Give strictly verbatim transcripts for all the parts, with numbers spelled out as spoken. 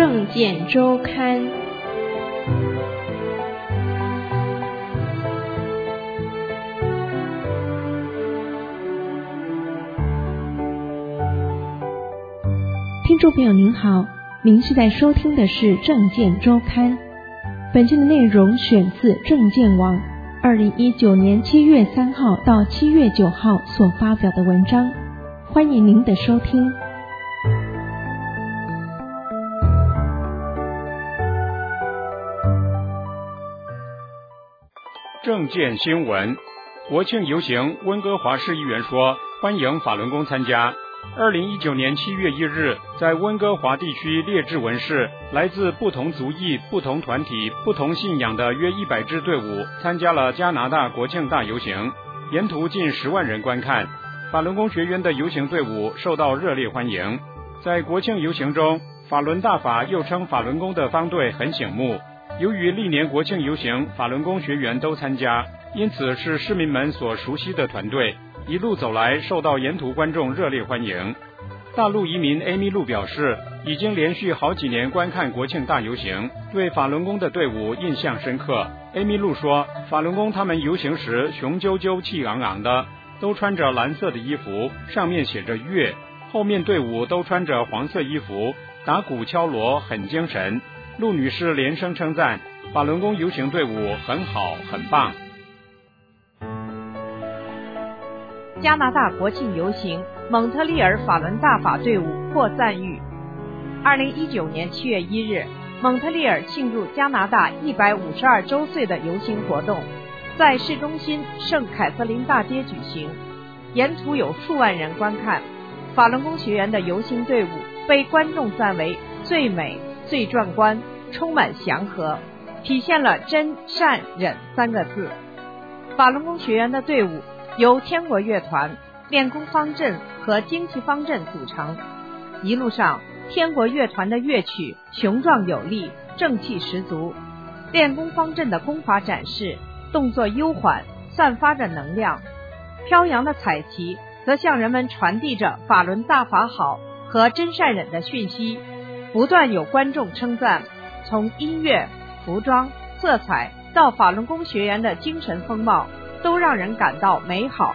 政见周刊。听众朋友您好，您现在收听的是政见周刊。本期的内容选自政见网二零一九年七月三号到七月九号所发表的文章，欢迎您的收听。 政见新闻，国庆游行，温哥华市议员说欢迎法轮功参加。二零一九年七月一日，在温哥华地区列治文市，来自不同族裔、不同团体、不同信仰的约一百支队伍参加了加拿大国庆大游行，沿途近十万人观看。法轮功学员的游行队伍受到热烈欢迎。在国庆游行中，法轮大法又称法轮功的方队很醒目。由于历年国庆游行法轮功学员都参加，因此是市民们所熟悉的团队，一路走来受到沿途观众热烈欢迎。大陆移民 Amy 陆表示，已经连续好几年观看国庆大游行，对法轮功的队伍印象深刻。Amy 陆说，法轮功他们游行时雄赳赳气昂昂的，都穿着蓝色的衣服，上面写着乐，后面队伍都穿着黄色衣服，打鼓敲锣，很精神。陆女士连声称赞法轮功游行队伍很好很棒。 加拿大国庆游行，蒙特利尔法轮大法队伍获赞誉。二零一九年七月一日，蒙特利尔庆祝加拿大一百五十二周岁的游行活动，在市中心圣凯瑟琳大街举行，沿途有数万人观看。法轮功学员的游行队伍被观众赞为最美、最壮观，充满祥和，体现了真善忍三个字。法轮功学员的队伍由天国乐团、练功方阵和精气方阵组成。一路上，天国乐团的乐曲雄壮有力，正气十足；练功方阵的功法展示，动作悠缓，散发着能量。飘扬的彩旗则向人们传递着法轮大法好和真善忍的讯息。不断有观众称赞，从音乐、服装、色彩到法轮功学员的精神风貌，都让人感到美好。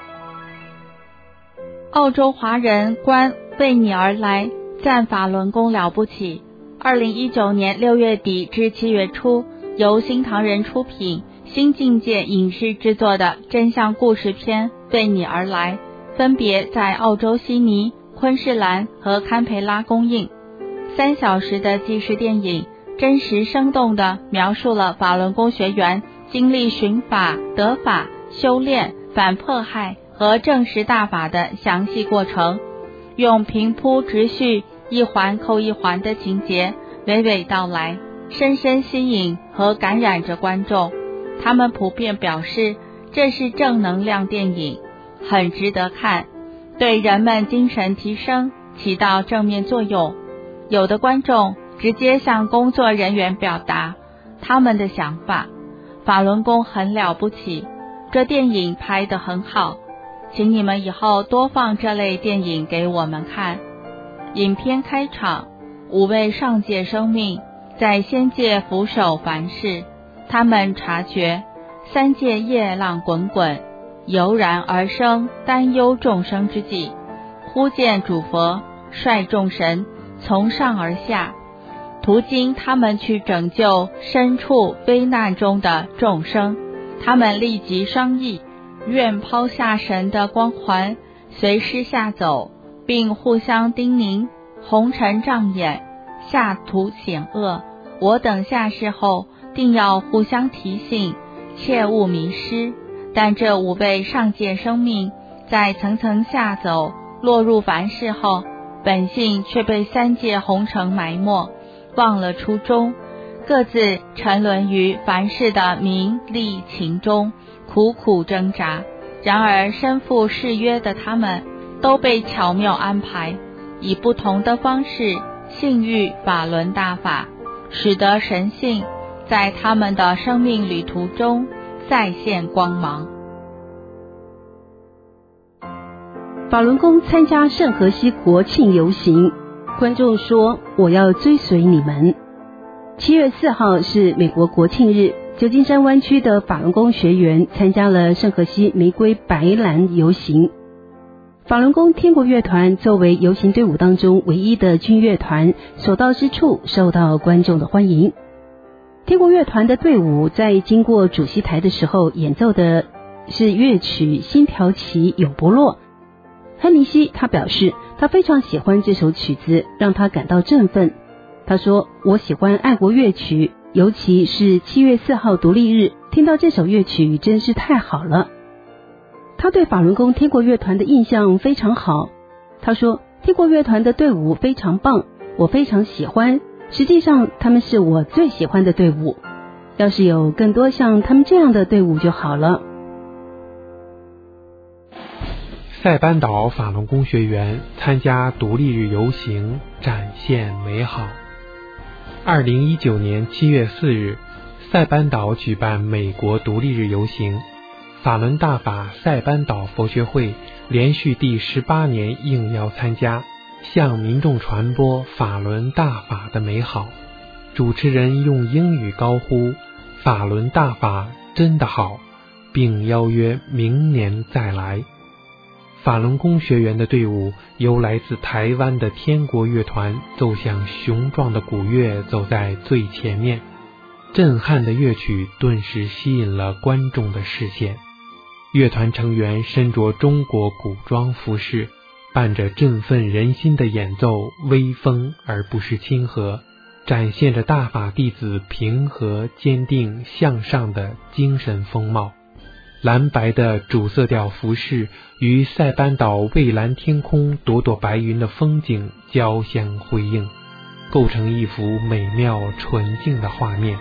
澳洲华人观为你而来，赞法轮功了不起。二零一九年六月底至七月初，由新唐人出品、新境界影视制作的真相故事片《为你而来》，分别在澳洲悉尼、昆士兰和堪培拉公映。三小时的纪实电影，真实生动地描述了法轮功学员经历寻法、得法、修炼、反迫害和证实大法的详细过程，用平铺直叙、一环扣一环的情节娓娓道来，深深吸引和感染着观众。他们普遍表示，这是正能量电影，很值得看，对人们精神提升起到正面作用。有的观众直接向工作人员表达他们的想法，法轮功很了不起，这电影拍得很好，请你们以后多放这类电影给我们看。影片开场，五位上界生命在仙界俯首凡世，他们察觉三界业浪滚滚，油然而生担忧众生之际，忽见主佛率众神从上而下，途经他们去拯救身处危难中的众生。他们立即商议，愿抛下神的光环，随师下走，并互相叮咛：红尘障眼，下途险恶，我等下世后定要互相提醒，切勿迷失。但这五位上界生命在层层下走，落入凡世后，本性却被三界红尘埋没，忘了初衷，各自沉沦于凡世的名利情中，苦苦挣扎。然而身负誓约的他们，都被巧妙安排，以不同的方式信誉法轮大法，使得神性在他们的生命旅途中再现光芒。 法轮功参加圣荷西国庆游行， 观众说我要追随你们。七月四号是美国国庆日，旧金山湾区的法轮功学员参加了圣荷西玫瑰白蓝游行。法轮功天国乐团作为游行队伍当中唯一的军乐团，所到之处受到观众的欢迎。天国乐团的队伍在经过主席台的时候，演奏的是乐曲《星条旗永不落》。汉尼西他表示，他非常喜欢这首曲子，让他感到振奋。他说，我喜欢爱国乐曲，尤其是七月四号独立日，听到这首乐曲真是太好了。他对法轮功天国乐团的印象非常好。他说，天国乐团的队伍非常棒，我非常喜欢，实际上他们是我最喜欢的队伍，要是有更多像他们这样的队伍就好了。 塞班岛法轮功学员参加独立日游行，展现美好。二零一九年七月四日，塞班岛举办美国独立日游行，法轮大法塞班岛佛学会连续第十八年应邀参加，向民众传播法轮大法的美好。主持人用英语高呼法轮大法真的好，并邀约明年再来。法轮功学员的队伍由来自台湾的天国乐团奏响雄壮的鼓乐，走在最前面，震撼的乐曲顿时吸引了观众的视线。乐团成员身着中国古装服饰，伴着振奋人心的演奏，威风而不失亲和，展现着大法弟子平和坚定向上的精神风貌。蓝白的主色调服饰与塞班岛蔚蓝天空朵朵白云的风景交相辉映，构成一幅美妙纯净的画面。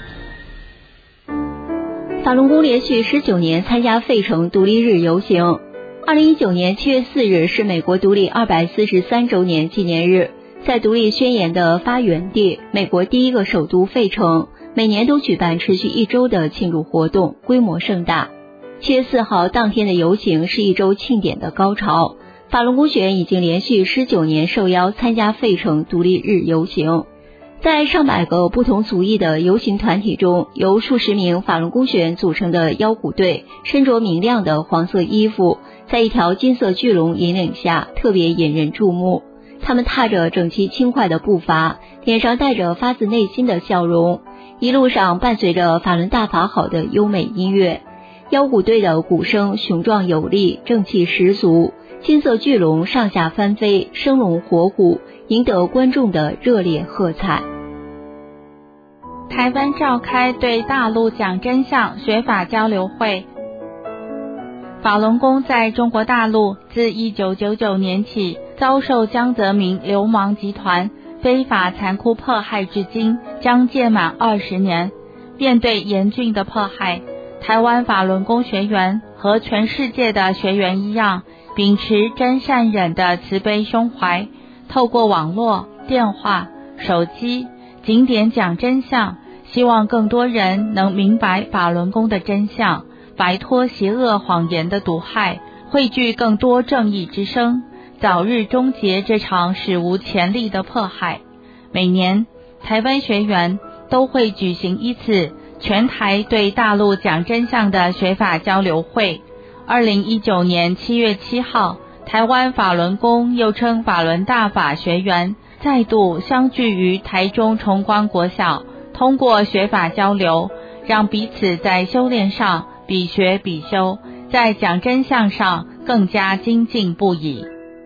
法轮功连续十九年参加费城独立日游行。二零一九年七月四日是美国独立二百四十三周年纪念日，在独立宣言的发源地美国第一个首都费城，每年都举办持续一周的庆祝活动，规模盛大。七月四号当天的游行是一周庆典的高潮，法轮功学员已经连续十九年受邀参加费城独立日游行。在上百个不同族裔的游行团体中，由数十名法轮功学员组成的腰鼓队，身着明亮的黄色衣服，在一条金色巨龙引领下特别引人注目。他们踏着整齐轻快的步伐，脸上带着发自内心的笑容，一路上伴随着法轮大法好的优美音乐。腰鼓队的鼓声雄壮有力，正气十足，金色巨龙上下翻飞，生龙活虎，赢得观众的热烈喝彩。 台湾召开对大陆讲真相学法交流会。法轮功在中国大陆自一九九九年起遭受江泽民流氓集团非法残酷迫害至今，将届满二十年。面对严峻的迫害，台湾法轮功学员和全世界的学员一样，秉持真善忍的慈悲胸怀，透过网络、电话、手机、景点讲真相，希望更多人能明白法轮功的真相，摆脱邪恶谎言的毒害，汇聚更多正义之声，早日终结这场史无前例的迫害。每年，台湾学员都会举行一次全台对大陆讲真相的学法交流会。二零一九年七月七号，台湾法轮功又称法轮大法学员再度相聚于台中崇光国小，通过学法交流，让彼此在修炼上比学比修，在讲真相上更加精进不已。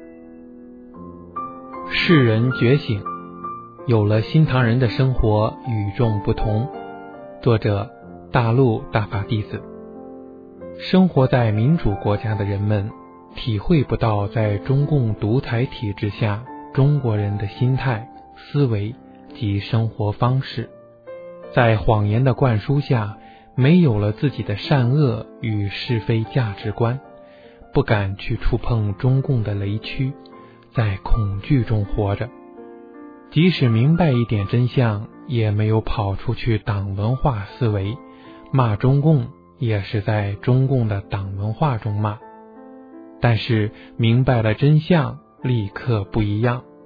世人觉醒，有了新唐人的生活与众不同。作者：大陆大法弟子。生活在民主国家的人们体会不到在中共独裁体制下中国人的心态、思维及生活方式，在谎言的灌输下，没有了自己的善恶与是非价值观，不敢去触碰中共的雷区，在恐惧中活着。即使明白一点真相，也没有跑出去党文化思维，骂中共也是在中共的党文化中骂。但是明白了真相，立刻不一样。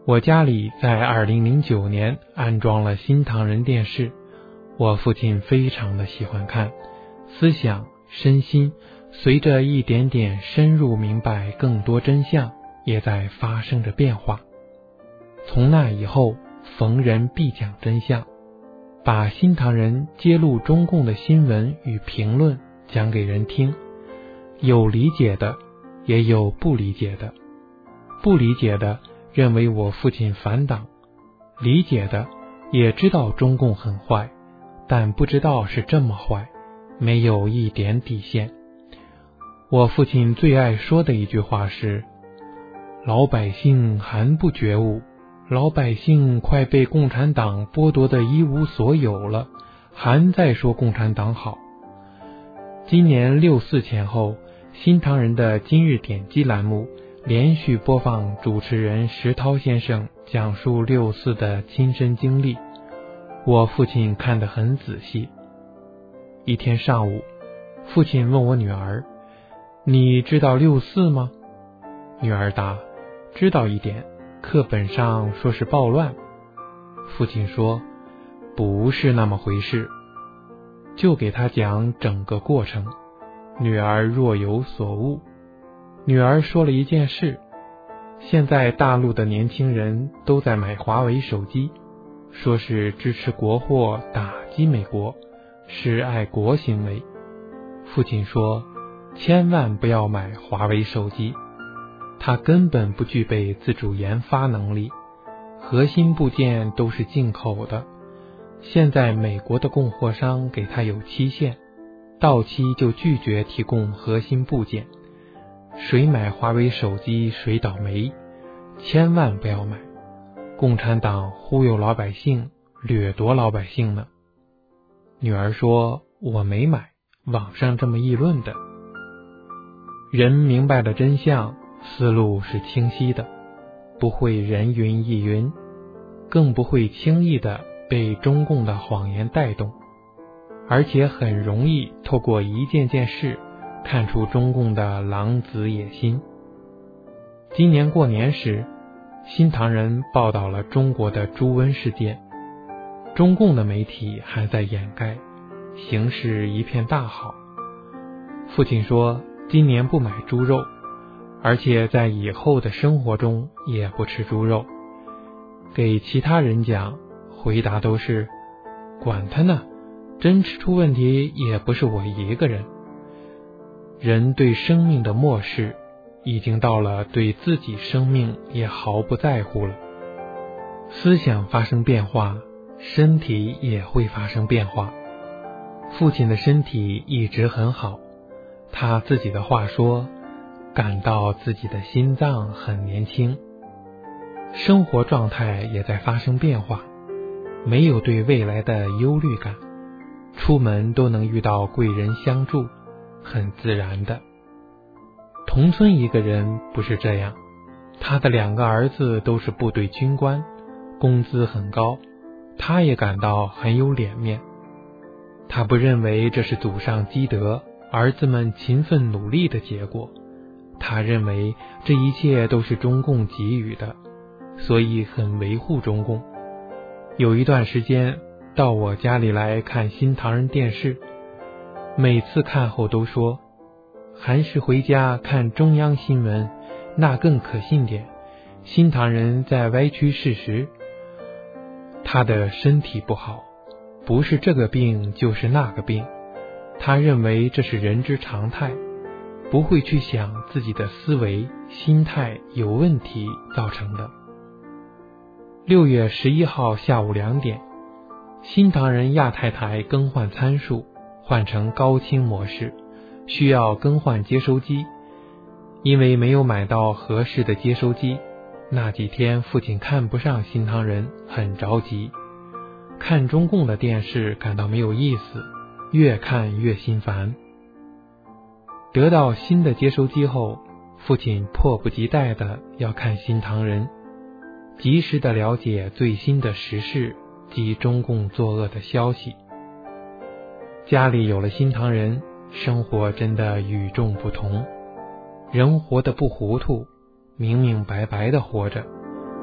我家里在二零零九年安装了新唐人电视，我父亲非常的喜欢看，思想身心随着一点点深入明白更多真相，也在发生着变化。从那以后，逢人必讲真相，把新唐人揭露中共的新闻与评论讲给人听，有理解的，也有不理解的。不理解的认为我父亲反党，理解的也知道中共很坏，但不知道是这么坏，没有一点底线。我父亲最爱说的一句话是：老百姓还不觉悟，老百姓快被共产党剥夺的一无所有了，还在说共产党好。今年六四前后，新唐人的今日点击栏目连续播放主持人石涛先生讲述六四的亲身经历，我父亲看得很仔细。一天上午，父亲问我女儿：你知道六四吗？女儿答：知道一点，课本上说是暴乱。父亲说：不是那么回事。就给她讲整个过程，女儿若有所悟。女儿说了一件事：现在大陆的年轻人都在买华为手机，说是支持国货打击美国，是爱国行为。父亲说：千万不要买华为手机，它根本不具备自主研发能力，核心部件都是进口的，现在美国的供货商给它有期限，到期就拒绝提供核心部件，谁买华为手机谁倒霉，千万不要买，共产党忽悠老百姓，掠夺老百姓呢。女儿说：我没买，网上这么议论的。人明白了真相，思路是清晰的，不会人云亦云，更不会轻易的被中共的谎言带动，而且很容易透过一件件事看出中共的狼子野心。今年过年时，新唐人报道了中国的猪瘟事件，中共的媒体还在掩盖，形势一片大好。父亲说今年不买猪肉，而且在以后的生活中也不吃猪肉。给其他人讲，回答都是：管他呢，真吃出问题也不是我一个人。人对生命的漠视，已经到了对自己生命也毫不在乎了。思想发生变化，身体也会发生变化。父亲的身体一直很好，他自己的话说，感到自己的心脏很年轻。生活状态也在发生变化，没有对未来的忧虑感，出门都能遇到贵人相助，很自然的。同村一个人不是这样，他的两个儿子都是部队军官，工资很高，他也感到很有脸面。他不认为这是祖上积德，儿子们勤奋努力的结果，他认为这一切都是中共给予的，所以很维护中共。有一段时间到我家里来看新唐人电视，每次看后都说，还是回家看中央新闻，那更可信点，新唐人在歪曲事实。他的身体不好，不是这个病就是那个病，他认为这是人之常态，不会去想自己的思维心态有问题造成的。六月十一号下午两点，新唐人亚太台更换参数，换成高清模式，需要更换接收机。因为没有买到合适的接收机，那几天父亲看不上新唐人，很着急。看中共的电视感到没有意思，越看越心烦。得到新的接收机后，父亲迫不及待的要看新唐人，及时的了解最新的时事及中共作恶的消息。家里有了新唐人，生活真的与众不同，人活得不糊涂，明明白白的活着，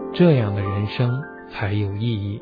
这样的人生才有意义。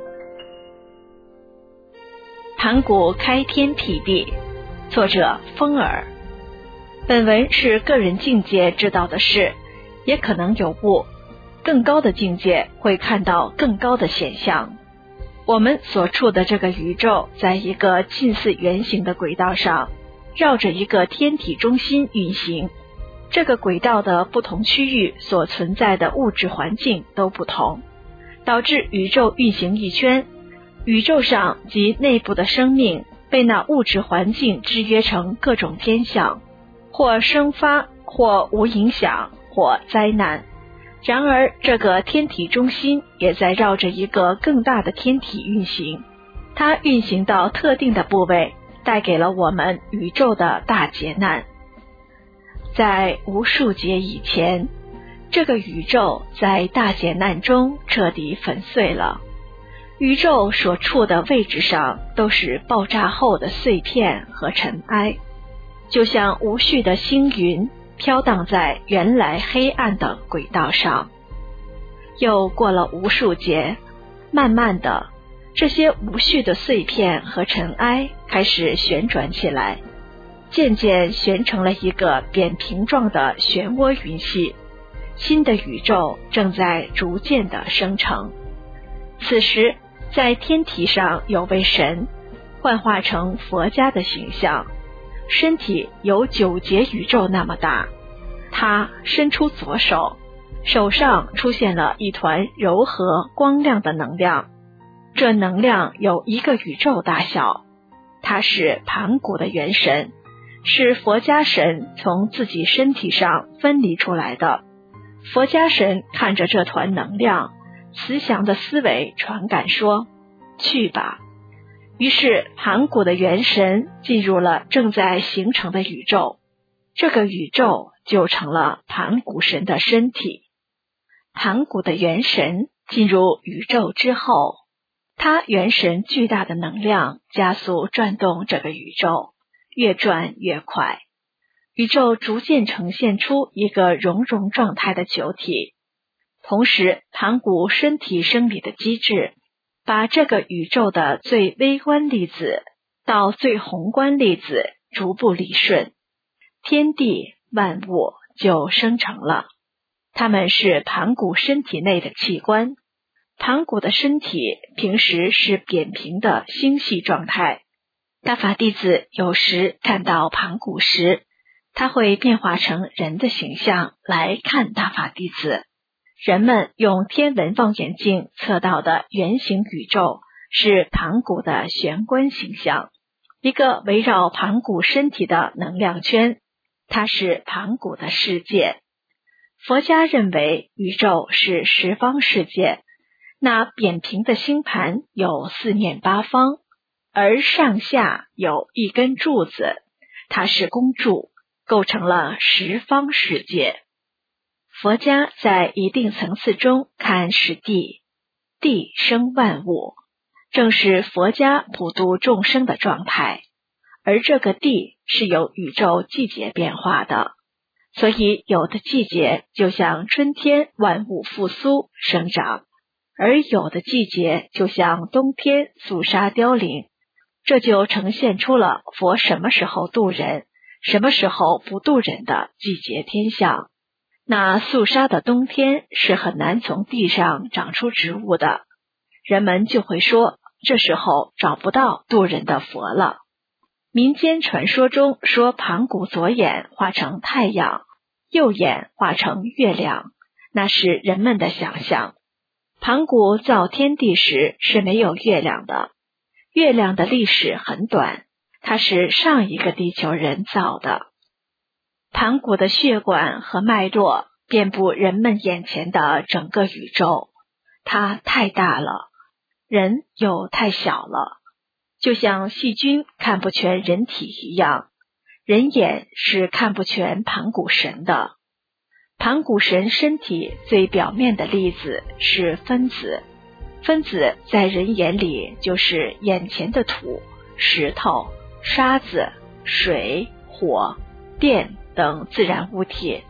盘古开天辟地，作者风儿。本文是个人境界知道的事，也可能有误，更高的境界会看到更高的现象。我们所处的这个宇宙在一个近似圆形的轨道上，绕着一个天体中心运行。这个轨道的不同区域所存在的物质环境都不同，导致宇宙运行一圈，宇宙上及内部的生命被那物质环境制约成各种天象，或生发，或无影响，或灾难。然而这个天体中心也在绕着一个更大的天体运行，它运行到特定的部位，带给了我们宇宙的大劫难。在无数劫以前，这个宇宙在大劫难中彻底粉碎了。宇宙所处的位置上都是爆炸后的碎片和尘埃，就像无序的星云飘荡在原来黑暗的轨道上。又过了无数劫，慢慢的，这些无序的碎片和尘埃开始旋转起来，渐渐旋成了一个扁平状的漩涡云系。新的宇宙正在逐渐的生成。此时在天体上有位神，幻化成佛家的形象，身体有九节宇宙那么大。他伸出左手，手上出现了一团柔和光亮的能量，这能量有一个宇宙大小。他是盘古的元神，是佛家神从自己身体上分离出来的。佛家神看着这团能量，慈祥的思维传感说：去吧。于是盘古的元神进入了正在形成的宇宙，这个宇宙就成了盘古神的身体。盘古的元神进入宇宙之后，他元神巨大的能量加速转动这个宇宙，越转越快，宇宙逐渐呈现出一个熔融状态的球体。同时盘古身体生理的机制把这个宇宙的最微观粒子到最宏观粒子逐步理顺，天地万物就生成了。它们是盘古身体内的器官。盘古的身体平时是扁平的星系状态，大法弟子有时看到盘古时，他会变化成人的形象来看大法弟子。人们用天文望远镜测到的圆形宇宙是盘古的玄观形象，一个围绕盘古身体的能量圈，它是盘古的世界。佛家认为宇宙是十方世界，那扁平的星盘有四面八方，而上下有一根柱子，它是宫柱，构成了十方世界。佛家在一定层次中看是地，地生万物，正是佛家普度众生的状态。而这个地是由宇宙季节变化的，所以有的季节就像春天万物复苏生长，而有的季节就像冬天肃杀凋零。这就呈现出了佛什么时候度人，什么时候不度人的季节天象。那肃杀的冬天是很难从地上长出植物的，人们就会说这时候找不到度人的佛了。民间传说中说盘古左眼化成太阳，右眼化成月亮，那是人们的想象。盘古造天地时是没有月亮的，月亮的历史很短，它是上一个地球人造的。盘古的血管和脉络遍布人们眼前的整个宇宙，它太大了，人又太小了，就像细菌看不全人体一样，人眼是看不全盘古神的。盘古神身体最表面的粒子是分子，分子在人眼里就是眼前的土、石头、沙子、水、火、电等自然物体，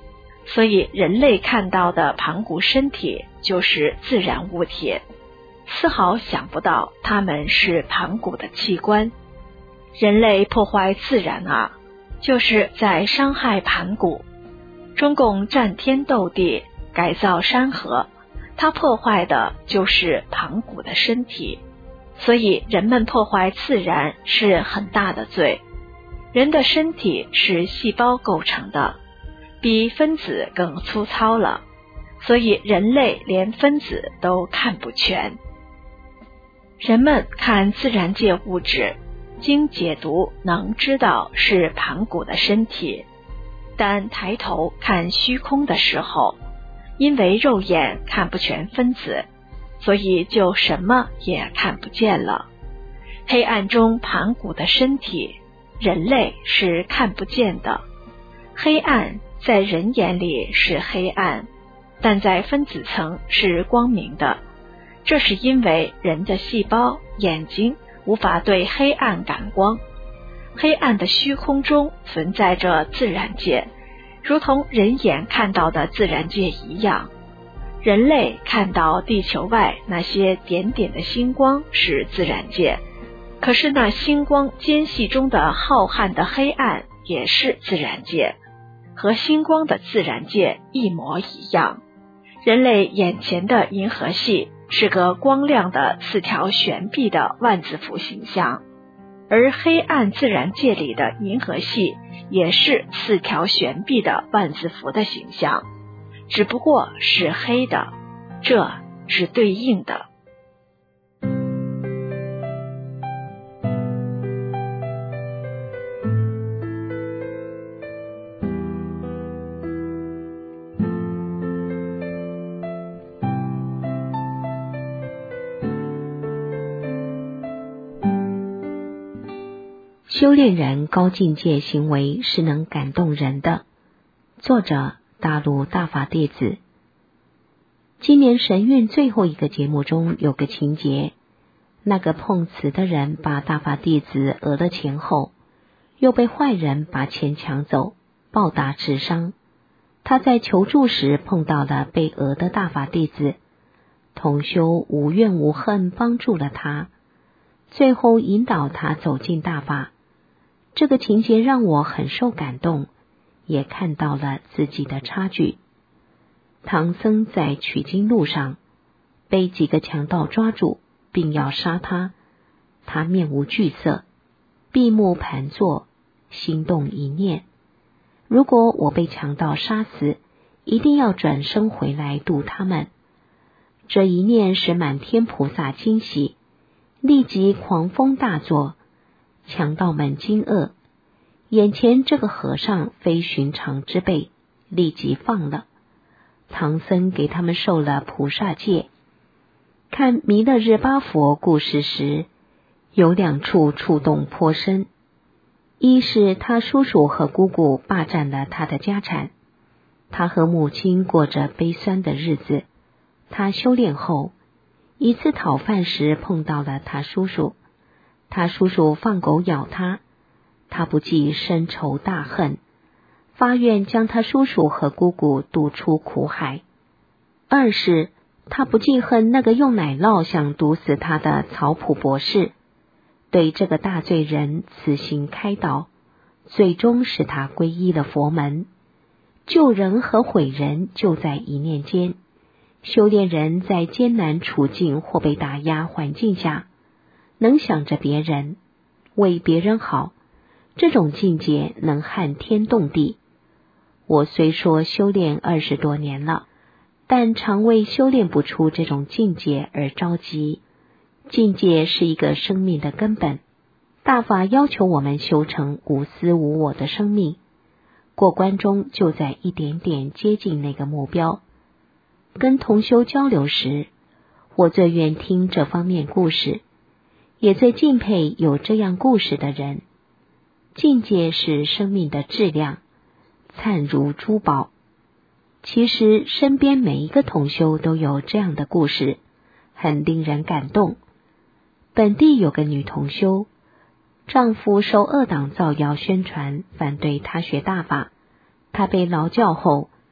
所以人类看到的盘古身体就是自然物体，丝毫想不到它们是盘古的器官。人类破坏自然啊，就是在伤害盘古。中共战天斗地，改造山河，它破坏的就是盘古的身体。所以人们破坏自然是很大的罪。人的身体是细胞构成的，比分子更粗糙了，所以人类连分子都看不全。人们看自然界物质，经解读能知道是盘古的身体，但抬头看虚空的时候，因为肉眼看不全分子，所以就什么也看不见了。黑暗中盘古的身体，人类是看不见的。黑暗在人眼里是黑暗，但在分子层是光明的。这是因为人的细胞、眼睛无法对黑暗感光。黑暗的虚空中存在着自然界，如同人眼看到的自然界一样。人类看到地球外那些点点的星光是自然界，可是那星光间隙中的浩瀚的黑暗也是自然界，和星光的自然界一模一样。人类眼前的银河系是个光亮的四条悬臂的万字符形象，而黑暗自然界里的银河系也是四条悬臂的万字符的形象，只不过是黑的，这是对应的。 修炼人高境界行为是能感动人的。作者：大陆大法弟子。今年神韵最后一个节目中有个情节，那个碰瓷的人把大法弟子讹了钱后，又被坏人把钱抢走，暴打致伤。他在求助时碰到了被讹的大法弟子，同修无怨无恨帮助了他，最后引导他走进大法。这个情节让我很受感动，也看到了自己的差距。唐僧在取经路上被几个强盗抓住，并要杀他，他面无惧色，闭目盘坐，心动一念：如果我被强盗杀死，一定要转生回来度他们。这一念使满天菩萨惊喜，立即狂风大作，强盗们惊愕，眼前这个和尚非寻常之辈，立即放了。唐僧给他们受了菩萨戒。看弥勒日巴佛故事时，有两处触动颇深。一是他叔叔和姑姑霸占了他的家产，他和母亲过着悲酸的日子。他修炼后，一次讨饭时碰到了他叔叔，他叔叔放狗咬他，他不计深仇大恨，发愿将他叔叔和姑姑渡出苦海。二是他不记恨那个用奶酪想毒死他的曹普博士，对这个大罪人慈心开导，最终使他皈依了佛门。救人和毁人就在一念间。修炼人在艰难处境或被打压环境下，能想着别人，为别人好，这种境界能撼天动地。我虽说修炼二十多年了，但常为修炼不出这种境界而着急。境界是一个生命的根本，大法要求我们修成无私无我的生命，过关中就在一点点接近那个目标。跟同修交流时，我最愿听这方面故事，也最敬佩有这样故事的人。境界是生命的质量，灿如珠宝。其实身边每一个同修都有这样的故事，很令人感动。本地有个女同修，丈夫受恶党造谣宣传，反对她学大法。她被劳教后，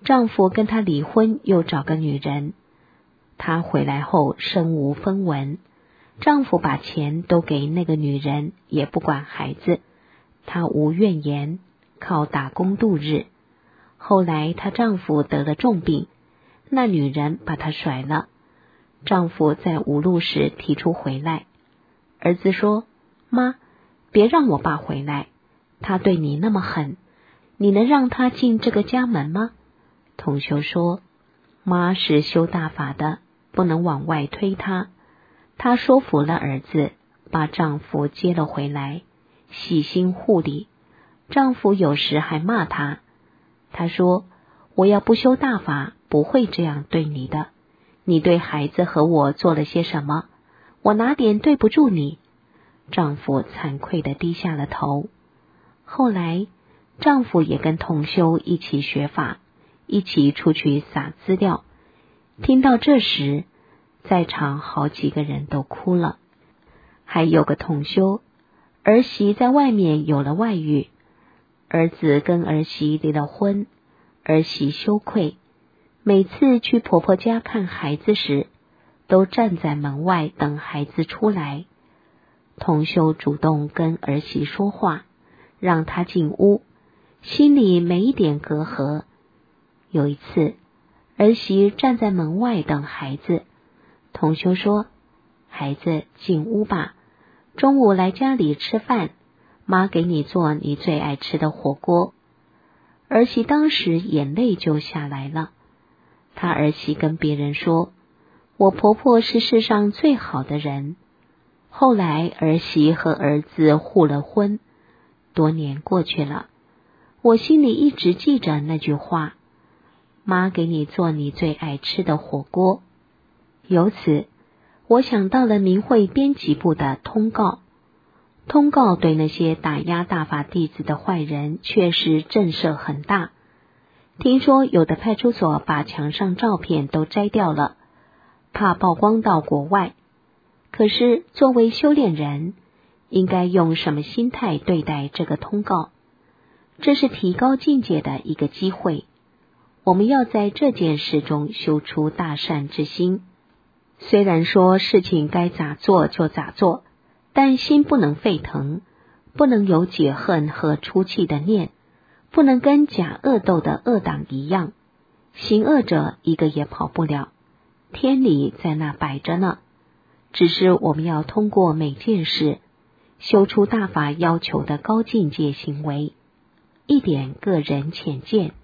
丈夫跟她离婚，又找个女人。她回来后身无分文，丈夫把钱都给那个女人，也不管孩子，她无怨言，靠打工度日。后来她丈夫得了重病，那女人把她甩了。丈夫在无路时提出回来，儿子说：妈，别让我爸回来，他对你那么狠，你能让他进这个家门吗？同修说：妈是修大法的，不能往外推他。她说服了儿子，把丈夫接了回来，细心护理。丈夫有时还骂她，她说：我要不修大法，不会这样对你的。你对孩子和我做了些什么？我哪点对不住你？丈夫惭愧地低下了头。后来丈夫也跟同修一起学法，一起出去撒资料。听到这时，在场好几个人都哭了。还有个同修，儿媳在外面有了外遇，儿子跟儿媳离了婚，儿媳羞愧，每次去婆婆家看孩子时，都站在门外等孩子出来。同修主动跟儿媳说话，让她进屋，心里没一点隔阂。有一次，儿媳站在门外等孩子，同修说：孩子进屋吧，中午来家里吃饭，妈给你做你最爱吃的火锅。儿媳当时眼泪就下来了。她儿媳跟别人说：我婆婆是世上最好的人。后来儿媳和儿子互了婚，多年过去了，我心里一直记着那句话：妈给你做你最爱吃的火锅。由此我想到了明慧编辑部的通告。通告对那些打压大法弟子的坏人确实震慑很大。听说有的派出所把墙上照片都摘掉了，怕曝光到国外。可是作为修炼人，应该用什么心态对待这个通告？这是提高境界的一个机会。我们要在这件事中修出大善之心。虽然说事情该咋做就咋做，但心不能沸腾，不能有解恨和出气的念，不能跟假恶斗的恶党一样，行恶者一个也跑不了，天理在那摆着呢。只是我们要通过每件事，修出大法要求的高境界行为，一点个人浅见。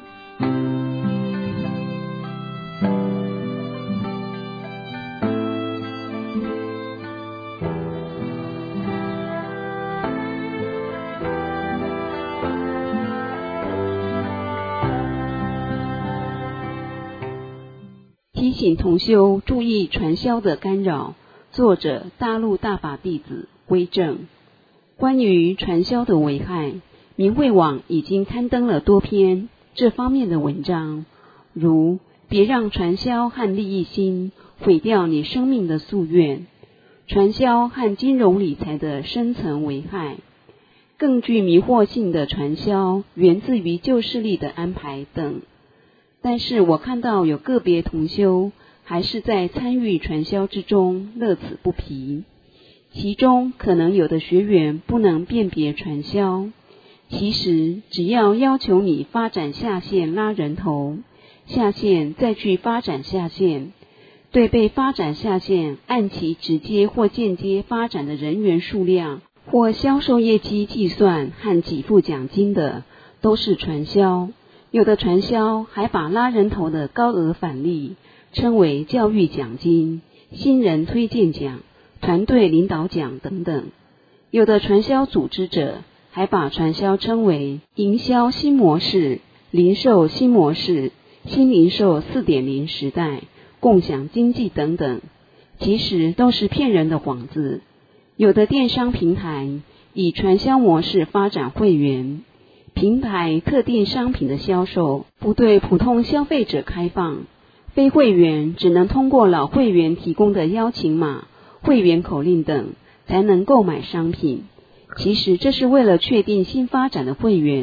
提醒同修注意传销的干扰。作者：大陆大法弟子归正。关于传销的危害，明慧网已经刊登了多篇这方面的文章，如别让传销和利益心毁掉你生命的夙愿，传销和金融理财的深层危害，更具迷惑性的传销源自于旧势力的安排等。但是我看到有个别同修还是在参与传销之中乐此不疲，其中可能有的学员不能辨别传销。其实只要要求你发展下线拉人头，下线再去发展下线，对被发展下线按其直接或间接发展的人员数量或销售业绩计算和给付奖金的，都是传销。有的传销还把拉人头的高额返利称为教育奖金、新人推荐奖、团队领导奖等等。有的传销组织者还把传销称为营销新模式、零售新模式、新零售 四点零 时代、共享经济等等，其实都是骗人的幌子。有的电商平台以传销模式发展会员，平台特定商品的销售不对普通消费者开放，非会员只能通过老会员提供的邀请码、会员口令等才能购买商品。其实这是为了确定新发展的会员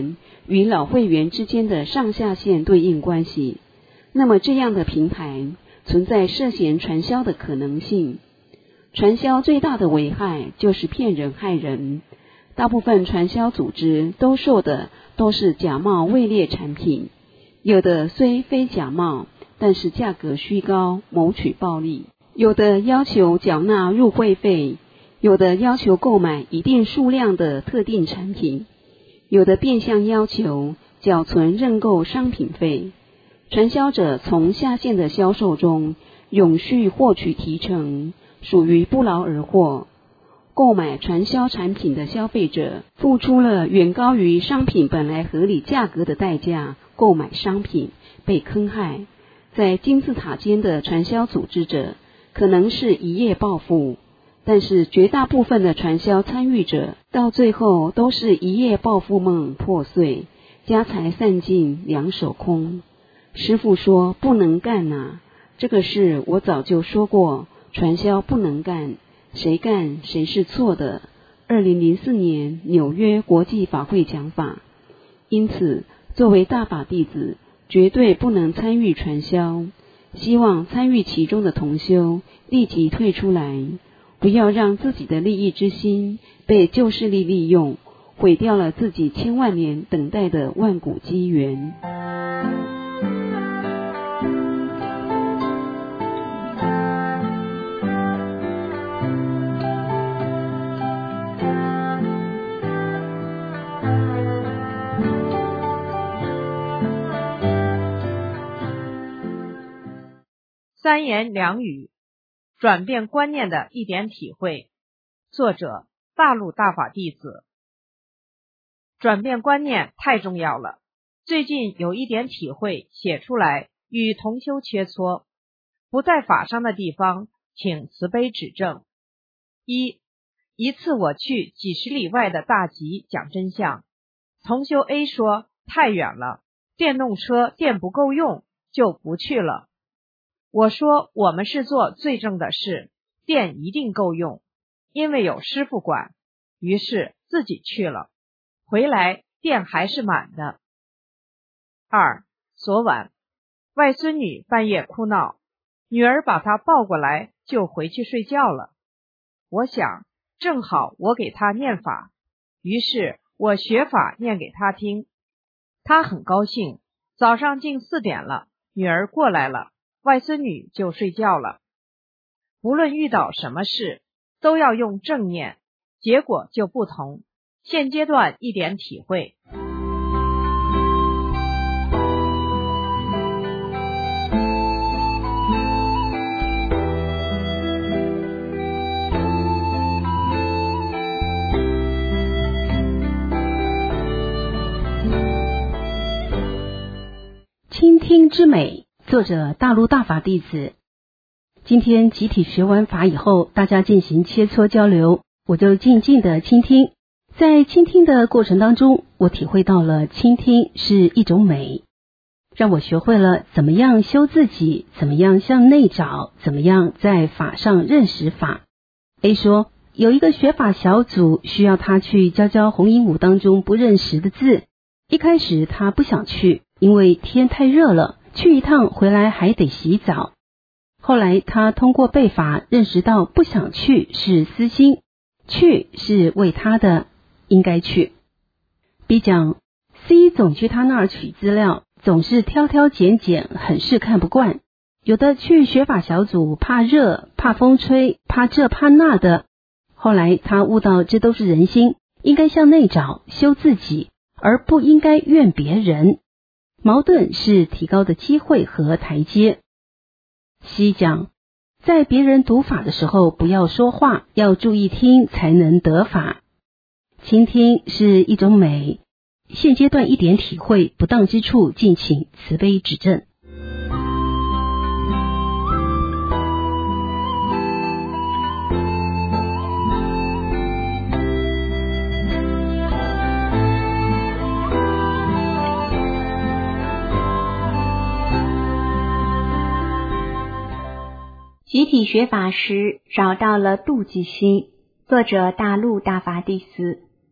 与老会员之间的上下线对应关系，那么这样的平台存在涉嫌传销的可能性。传销最大的危害就是骗人害人，大部分传销组织都售的都是假冒伪劣产品，有的虽非假冒，但是价格虚高，谋取暴利。有的要求缴纳入会费，有的要求购买一定数量的特定产品，有的变相要求缴存认购商品费。传销者从下线的销售中永续获取提成，属于不劳而获。购买传销产品的消费者付出了远高于商品本来合理价格的代价购买商品，被坑害。在金字塔尖的传销组织者可能是一夜暴富，但是绝大部分的传销参与者到最后都是一夜暴富梦破碎，家财散尽，两手空。师父说不能干啊，这个事我早就说过，传销不能干，谁干谁是错的。二零零四年纽约国际法会讲法。因此作为大法弟子绝对不能参与传销，希望参与其中的同修立即退出来，不要让自己的利益之心被旧势力利用，毁掉了自己千万年等待的万古机缘。 三言两语转变观念的一点体会，作者大陆大法弟子。转变观念太重要了，最近有一点体会写出来与同修切磋，不在法上的地方请慈悲指正。一一次我去几十里外的大集讲真相，同修 A 说太远了，电动车电不够用，就不去了。我说我们是做最正的事，电一定够用，因为有师父管，于是自己去了，回来电还是满的。二昨晚外孙女半夜哭闹，女儿把她抱过来就回去睡觉了。我想正好我给她念法，于是我学法念给她听，她很高兴。早上近四点了，女儿过来了，外孙女就睡觉了。不论遇到什么事，都要用正念，结果就不同。现阶段一点体会。 倾听之美，作者大陆大法弟子。今天集体学完法以后，大家进行切磋交流，我就静静的倾听。在倾听的过程当中，我体会到了倾听是一种美，让我学会了怎么样修自己，怎么样向内找，怎么样在法上认识法。 A 说有一个学法小组需要他去教教红影舞当中不认识的字，一开始他不想去，因为天太热了，去一趟回来还得洗澡。后来他通过背法认识到不想去是私心，去是为他的，应该去。 B 讲 C 总去他那儿取资料，总是挑挑拣拣，很是看不惯。有的去学法小组怕热，怕风吹，怕这怕那的。后来他悟到这都是人心，应该向内找，修自己，而不应该怨别人。矛盾是提高的机会和台阶。C 讲在别人读法的时候不要说话，要注意听才能得法。倾听是一种美，现阶段一点体会，不当之处敬请慈悲指正。 集体学法时找到了妒忌心，作者大陆大法弟子。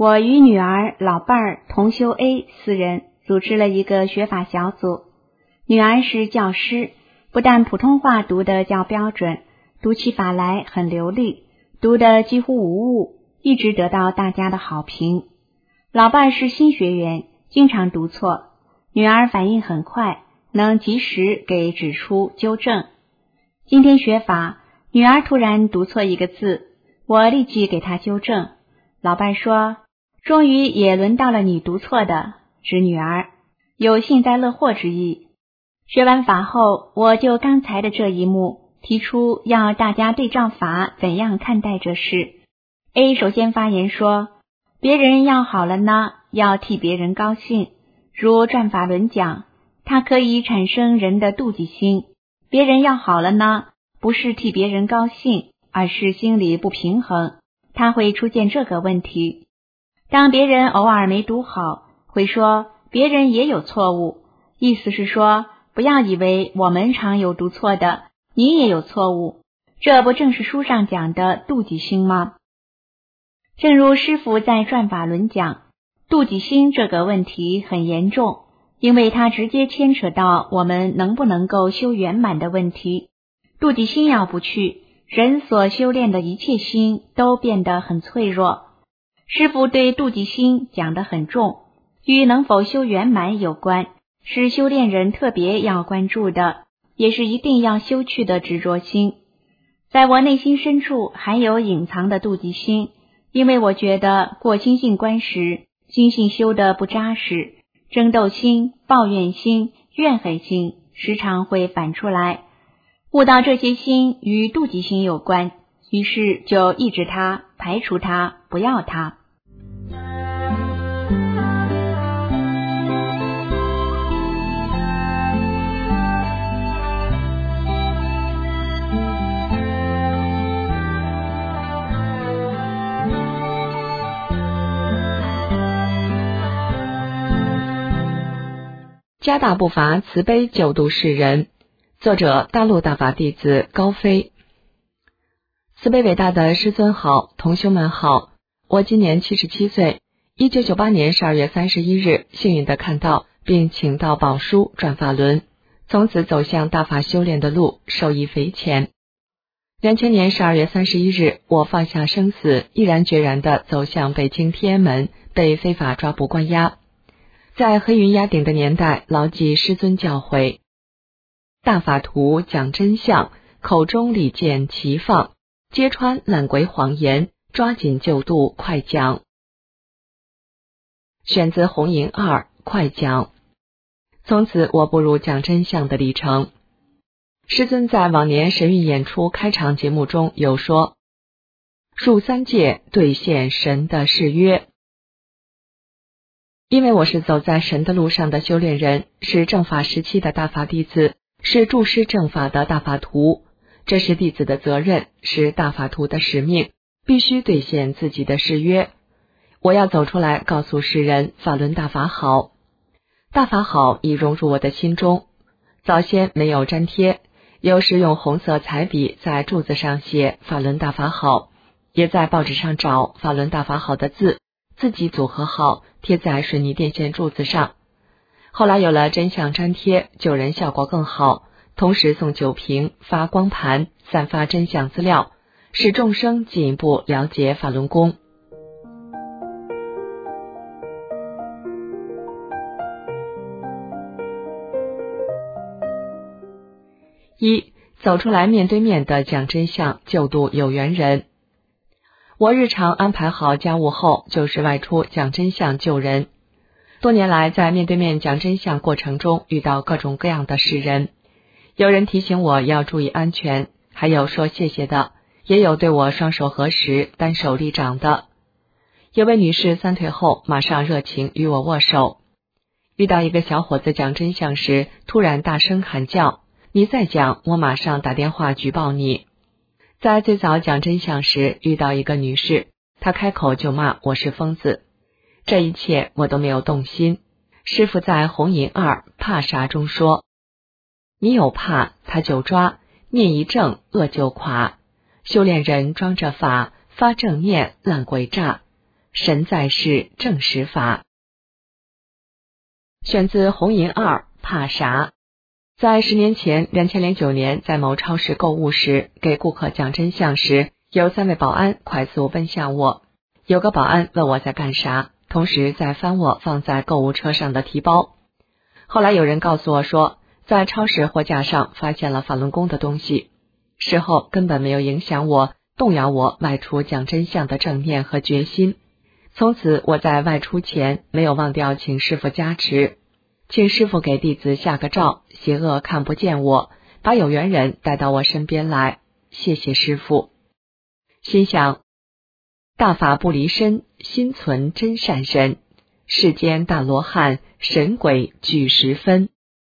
我与女儿、老伴儿、同修 A 四人组织了一个学法小组。女儿是教师，不但普通话读得较标准，读起法来很流利，读得几乎无误，一直得到大家的好评。老伴儿是新学员，经常读错，女儿反应很快，能及时给指出纠正。今天学法，女儿突然读错一个字，我立即给她纠正。老伴说，终于也轮到了你读错的，指女儿，有幸灾乐祸之意。学完法后，我就刚才的这一幕提出要大家对照法怎样看待这事。 A 首先发言说，别人要好了呢，要替别人高兴，如转法轮讲，它可以产生人的妒忌心。别人要好了呢，不是替别人高兴，而是心里不平衡，它会出现这个问题。当别人偶尔没读好，会说别人也有错误，意思是说，不要以为我们常有读错的，你也有错误，这不正是书上讲的妒忌心吗？正如师父在转法轮讲，妒忌心这个问题很严重，因为它直接牵扯到我们能不能够修圆满的问题。妒忌心要不去，人所修炼的一切心都变得很脆弱。师父对妒忌心讲得很重，与能否修圆满有关，是修炼人特别要关注的，也是一定要修去的执着心。在我内心深处还有隐藏的妒忌心，因为我觉得过心性观时，心性修得不扎实，争斗心、抱怨心、怨恨心时常会反出来。悟到这些心与妒忌心有关，于是就抑制它，排除它，不要它。 加大步伐，慈悲救度世人。作者：大陆大法弟子高飞。慈悲伟大的师尊好，同修们好。我今年七十七岁，一九九八年十二月三十一日，幸运地看到并请到宝书转法轮，从此走向大法修炼的路，受益匪浅。两千年十二月三十一日，我放下生死，毅然决然地走向北京天安门，被非法抓捕关押。在黑云压顶的年代，牢记师尊教诲，大法图讲真相，口中利剑齐放，揭穿烂鬼谎言，抓紧救度，快讲。选自红银二，快讲。从此我步入讲真相的历程。师尊在往年神韵演出开场节目中有说，入三界兑现神的誓约。因为我是走在神的路上的修炼人，是正法时期的大法弟子，是注师正法的大法徒，这是弟子的责任，是大法徒的使命，必须兑现自己的誓约。我要走出来告诉世人，法轮大法好。大法好已融入我的心中。早先没有粘贴，有时用红色彩笔在柱子上写法轮大法好，也在报纸上找法轮大法好的字，自己组合好，贴在水泥电线柱子上。后来有了真相粘贴，救人效果更好，同时送酒瓶、发光盘，散发真相资料，使众生进一步了解法轮功。一、走出来面对面的讲真相，救度有缘人。我日常安排好家务后，就是外出讲真相救人。多年来，在面对面讲真相过程中，遇到各种各样的世人，有人提醒我要注意安全，还有说谢谢的，也有对我双手合十、单手立掌的。有位女士三腿后，马上热情与我握手。遇到一个小伙子讲真相时，突然大声喊叫，你再讲，我马上打电话举报你。在最早讲真相时，遇到一个女士，她开口就骂我是疯子。这一切我都没有动心。师父在红银二怕啥中说，你有怕他就抓，念一正恶就垮，修炼人装着法，发正念烂鬼诈， 神在世正实法。选自红银二，怕啥？在十年前，两千零九年，在某超市购物时，给顾客讲真相时，有三位保安快速奔向我。有个保安问我在干啥，同时在翻我放在购物车上的提包。后来有人告诉我说，在超市货架上发现了法轮功的东西，事后根本没有影响我，动摇我外出讲真相的正念和决心。从此我在外出前没有忘掉请师父加持，请师父给弟子下个罩，邪恶看不见我，把有缘人带到我身边来，谢谢师父。心想，大法不离身，心存真善人，世间大罗汉，神鬼俱十分。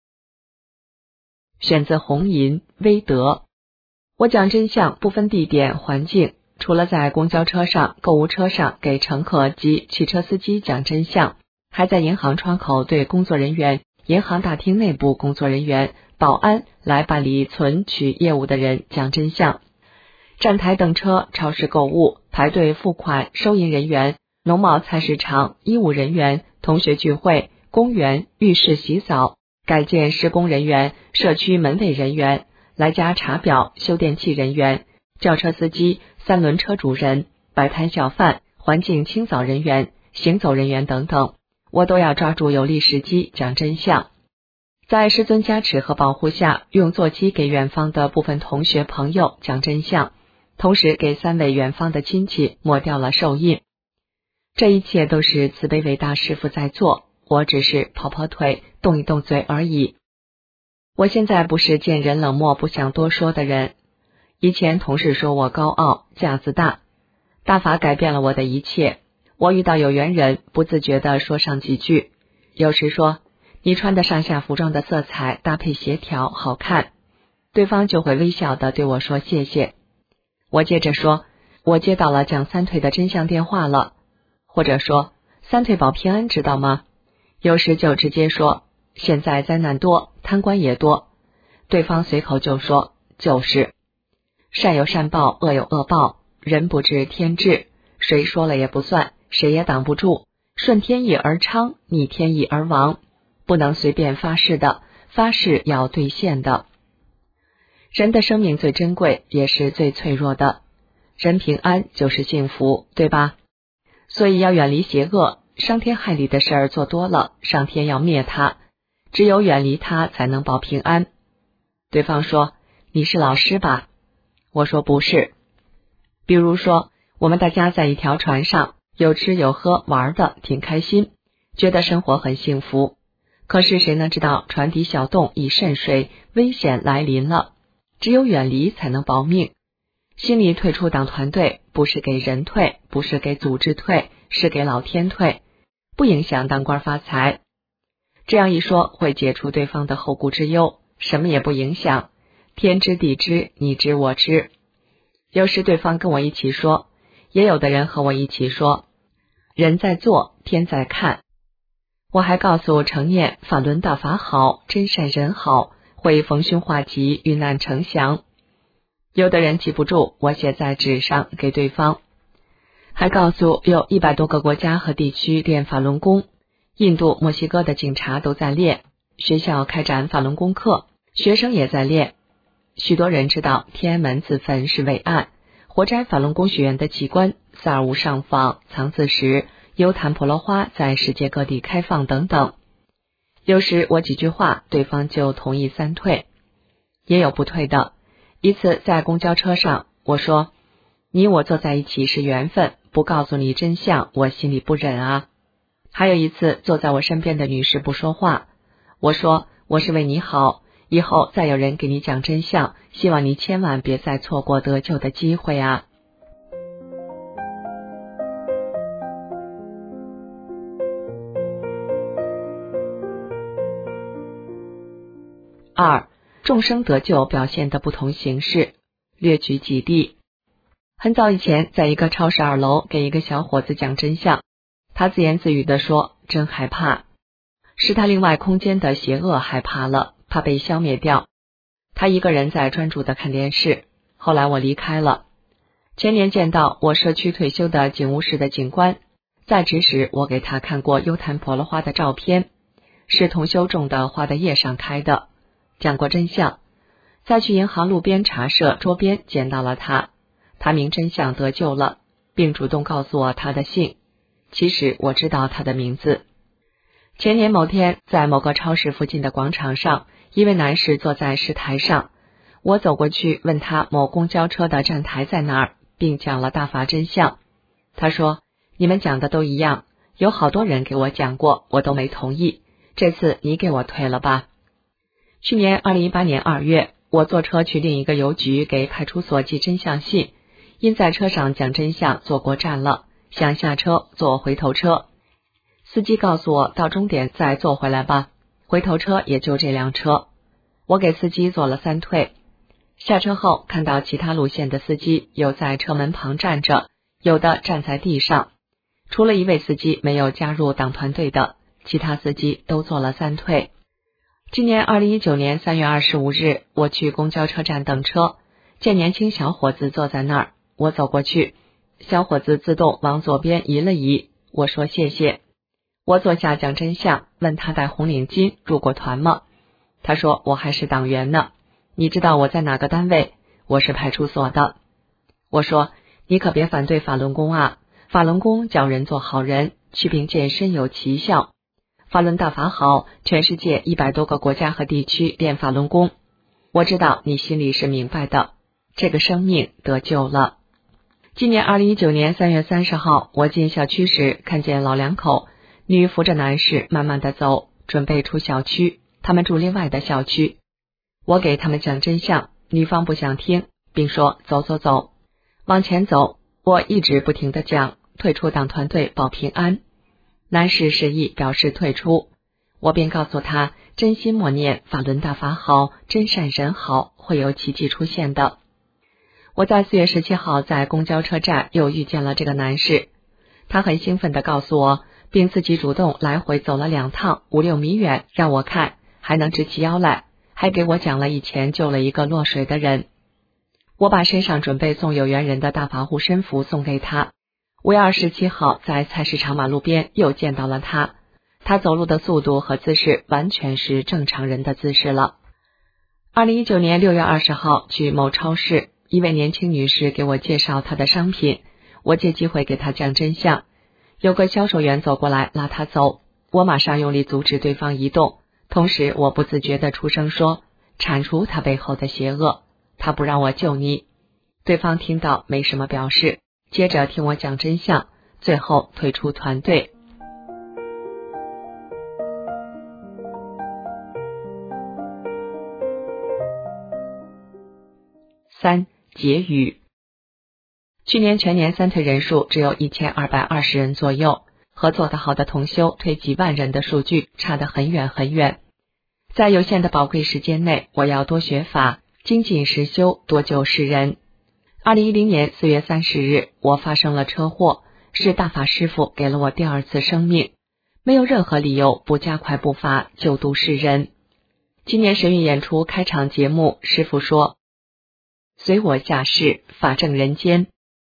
选自红银威德。我讲真相不分地点环境，除了在公交车上、购物车上给乘客及汽车司机讲真相，还在银行窗口对工作人员、银行大厅内部工作人员、保安来办理存取业务的人讲真相。站台等车、超市购物、排队付款、收银人员、农贸菜市场、医务人员、同学聚会、公园、浴室洗澡、改建施工人员、社区门卫人员、来家查表、修电器人员、轿车司机、三轮车主人、摆摊小贩、环境清扫人员、行走人员等等，我都要抓住有利时机讲真相。在师尊加持和保护下，用座机给远方的部分同学朋友讲真相，同时给三位远方的亲戚抹掉了寿印。这一切都是慈悲伟大师父在做，我只是跑跑腿、动一动嘴而已。我现在不是见人冷漠不想多说的人，以前同事说我高傲架子大，大法改变了我的一切。我遇到有缘人，不自觉地说上几句，有时说你穿的上下服装的色彩搭配协调好看，对方就会微笑地对我说谢谢。我接着说我接到了讲三退的真相电话了，或者说三退保平安知道吗？有时就直接说现在灾难多，贪官也多，对方随口就说就是善有善报，恶有恶报，人不知天知，谁说了也不算，谁也挡不住，顺天意而昌，逆天意而亡，不能随便发誓的，发誓要兑现的。人的生命最珍贵，也是最脆弱的，人平安就是幸福，对吧？所以要远离邪恶，伤天害理的事儿做多了，上天要灭它，只有远离它才能保平安。对方说你是老师吧？我说不是。比如说我们大家在一条船上，有吃有喝玩的挺开心，觉得生活很幸福，可是谁能知道船底小洞已渗水，危险来临了，只有远离才能保命。心里退出党团队，不是给人退，不是给组织退，是给老天退，不影响当官发财。这样一说会解除对方的后顾之忧，什么也不影响，天知地知，你知我知。有时对方跟我一起说，也有的人和我一起说，人在做，天在看。我还告诉程念法轮大法好，真善人好，会逢凶化吉，遇难成祥。有的人记不住，我写在纸上给对方。还告诉有一百多个国家和地区练法轮功，印度、墨西哥的警察都在练，学校开展法轮功课，学生也在练。许多人知道天安门自焚是伪案，活摘法轮功学员的器官，四二五上访、藏字石、优昙婆罗花在世界各地开放等等。有时我几句话，对方就同意三退，也有不退的。一次在公交车上，我说你我坐在一起是缘分，不告诉你真相，我心里不忍啊。还有一次坐在我身边的女士不说话，我说我是为你好，以后再有人给你讲真相，希望你千万别再错过得救的机会啊。二、众生得救表现的不同形式，略举几例。很早以前，在一个超市二楼给一个小伙子讲真相，他自言自语地说真害怕，是他另外空间的邪恶害怕了，怕被消灭掉。他一个人在专注地看电视，后来我离开了。前年见到我社区退休的警务室的警官， 在职时，我给他看过优昙婆罗花的照片，是同修种的花的叶上开的，讲过真相。再去银行路边茶社桌边见到了他，他明真相得救了，并主动告诉我他的姓。其实我知道他的名字。前年某天，在某个超市附近的广场上，一位男士坐在市台上，我走过去问他某公交车的站台在哪儿，并讲了大法真相。他说，你们讲的都一样，有好多人给我讲过，我都没同意，这次你给我退了吧。去年二零一八年二月，我坐车去另一个邮局给派出所寄真相信，因在车上讲真相坐过站了，想下车坐回头车。司机告诉我到终点再坐回来吧，回头车也就这辆车。我给司机做了三退。下车后看到其他路线的司机有在车门旁站着，有的站在地上，除了一位司机没有加入党团队的，其他司机都做了三退。今年二零一九年三月二十五日，我去公交车站等车，见年轻小伙子坐在那儿，我走过去，小伙子自动往左边移了移，我说谢谢。我坐下讲真相，问他戴红领巾入过团吗？他说我还是党员呢。你知道我在哪个单位？我是派出所的。我说你可别反对法轮功啊，法轮功教人做好人，祛病健身有奇效。法轮大法好，全世界一百多个国家和地区练法轮功。我知道你心里是明白的，这个生命得救了。今年二零一九年三月三十号，我进小区时看见老两口，女扶着男士慢慢的走，准备出小区，他们住另外的小区。我给他们讲真相，女方不想听，并说走走走，往前走。我一直不停地讲，退出党团队保平安。男士示意表示退出，我便告诉他，真心默念法轮大法好，真善人好，会有奇迹出现的。我在四月十七号在公交车站又遇见了这个男士，他很兴奋地告诉我，并自己主动来回走了两趟，五六米远，让我看，还能直起腰来，还给我讲了以前救了一个落水的人。我把身上准备送有缘人的大法护身符送给他。五月二十七号在菜市场马路边又见到了他，他走路的速度和姿势完全是正常人的姿势了。二零一九年六月二十号去某超市，一位年轻女士给我介绍她的商品，我借机会给她讲真相。有个销售员走过来拉她走，我马上用力阻止对方移动，同时我不自觉地出声说，铲除他背后的邪恶，他不让我救你。对方听到没什么表示，接着听我讲真相，最后退出团队。三、结语。去年全年三退人数只有一千二百二十人左右，和做得好的同修退几万人的数据差得很远很远。在有限的宝贵时间内，我要多学法，精进实修，多救世人。二零一零年四月三十日，我发生了车祸，是大法师父给了我第二次生命，没有任何理由不加快步伐救度世人。今年神韵演出开场节目，师父说，随我下世，法正人间。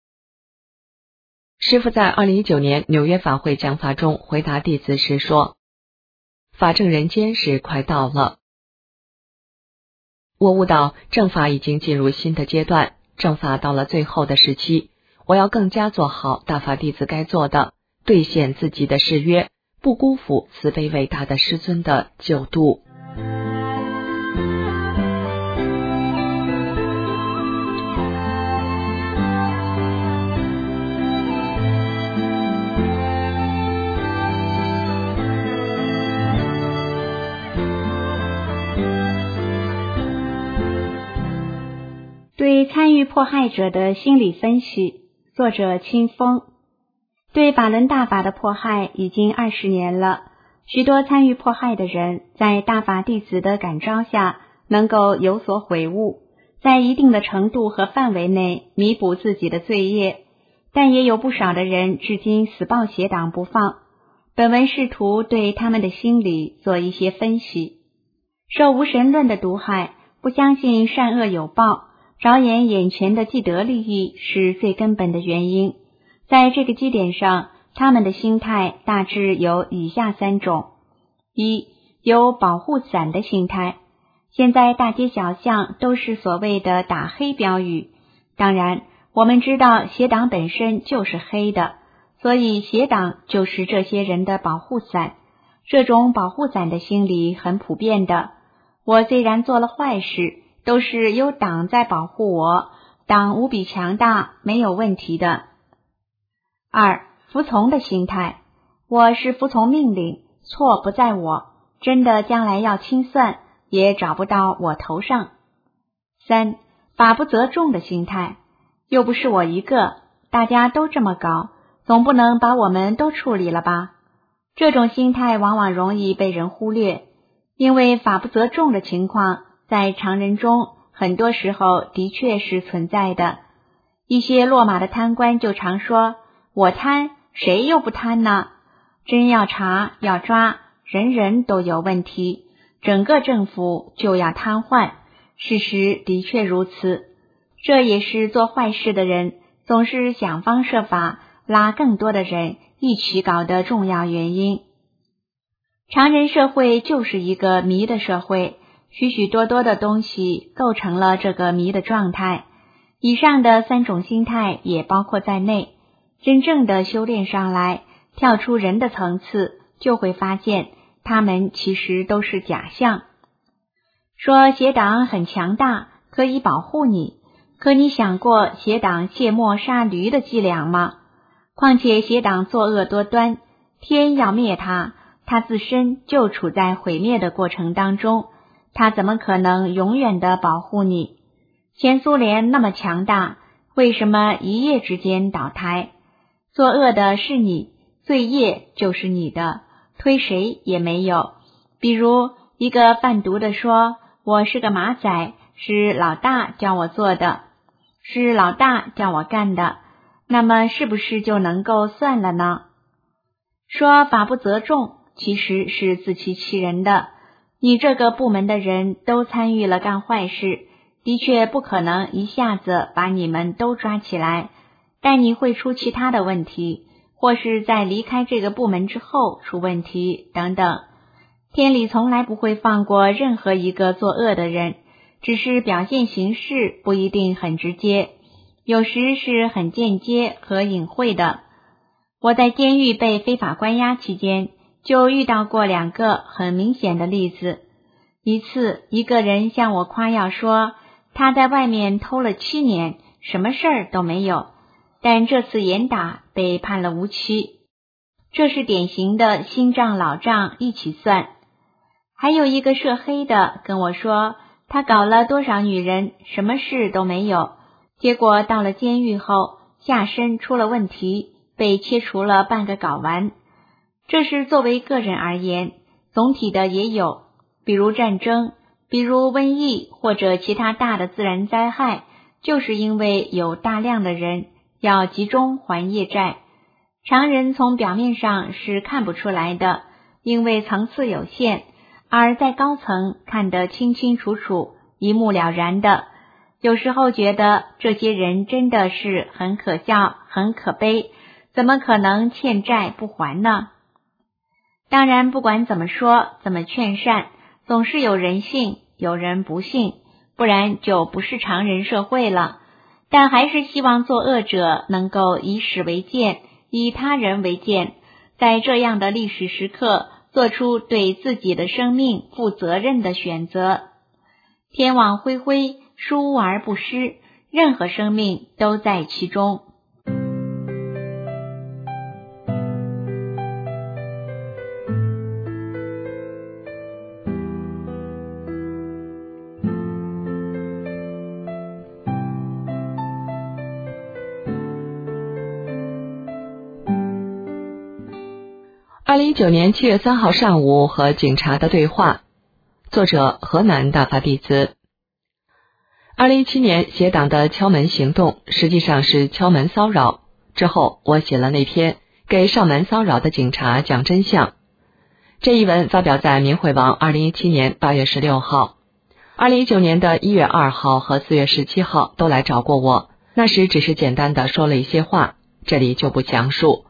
师父在二零一九年纽约法会讲法中回答弟子时说，法正人间是快到了。我悟到正法已经进入新的阶段，正法到了最后的时期，我要更加做好大法弟子该做的，兑现自己的誓约，不辜负慈悲伟大的师尊的救度。 对参与迫害者的心理分析，作者清风。对法轮大法的迫害已经二十年了，许多参与迫害的人在大法弟子的感召下能够有所悔悟，在一定的程度和范围内弥补自己的罪业，但也有不少的人至今死抱邪党不放。本文试图对他们的心理做一些分析。受无神论的毒害，不相信善恶有报，着眼眼前的既得利益是最根本的原因。在这个基点上， 他们的心态大致有以下三种：一、有保护伞的心态。现在大街小巷都是所谓的打黑标语，当然我们知道邪党本身就是黑的，所以邪党就是这些人的保护伞。这种保护伞的心理很普遍的，我虽然做了坏事，都是有党在保护我，党无比强大，没有问题的。二、服从的心态，我是服从命令，错不在我，真的将来要清算，也找不到我头上。三、法不责众的心态，又不是我一个，大家都这么搞，总不能把我们都处理了吧？这种心态往往容易被人忽略，因为法不责众的情况在常人中很多时候的确是存在的。一些落马的贪官就常说，我贪，谁又不贪呢？真要查要抓，人人都有问题，整个政府就要瘫痪。事实的确如此，这也是做坏事的人总是想方设法拉更多的人一起搞的重要原因。常人社会就是一个迷的社会，许许多多的东西构成了这个迷的状态，以上的三种心态也包括在内。真正的修炼上来，跳出人的层次，就会发现他们其实都是假象。说邪党很强大，可以保护你，可你想过邪党卸磨杀驴的伎俩吗？况且邪党作恶多端，天要灭他，他自身就处在毁灭的过程当中，他怎么可能永远的保护你？前苏联那么强大，为什么一夜之间倒台？作恶的是你，罪业就是你的，推谁也没有。比如一个贩毒的说，我是个马仔，是老大叫我做的，是老大叫我干的，那么是不是就能够算了呢？说法不责众，其实是自欺欺人的。你这个部门的人都参与了干坏事，的确不可能一下子把你们都抓起来，但你会出其他的问题，或是在离开这个部门之后出问题等等。天理从来不会放过任何一个作恶的人，只是表现形式不一定很直接，有时是很间接和隐晦的。我在监狱被非法关押期间，就遇到过两个很明显的例子。一次，一个人向我夸耀说，他在外面偷了七年，什么事儿都没有，但这次严打被判了无期。这是典型的新账老账一起算。还有一个涉黑的跟我说，他搞了多少女人，什么事都没有，结果到了监狱后，下身出了问题，被切除了半个睾丸。这是作为个人而言，总体的也有，比如战争，比如瘟疫或者其他大的自然灾害，就是因为有大量的人要集中还业债。常人从表面上是看不出来的，因为层次有限，而在高层看得清清楚楚，一目了然的。有时候觉得这些人真的是很可笑，很可悲，怎么可能欠债不还呢？当然不管怎么说，怎么劝善，总是有人信，有人不信，不然就不是常人社会了。但还是希望作恶者能够以史为鉴，以他人为鉴，在这样的历史时刻做出对自己的生命负责任的选择。天网恢恢，疏而不失，任何生命都在其中。 二零一九年七月三号上午和警察的对话，作者河南大法弟子。二零一七年邪党的敲门行动实际上是敲门骚扰，之后我写了那篇给上门骚扰的警察讲真相。这一文发表在明慧网二零一七年八月十六号。二零一九年的一月二号和四月十七号都来找过我，那时只是简单的说了一些话，这里就不详述。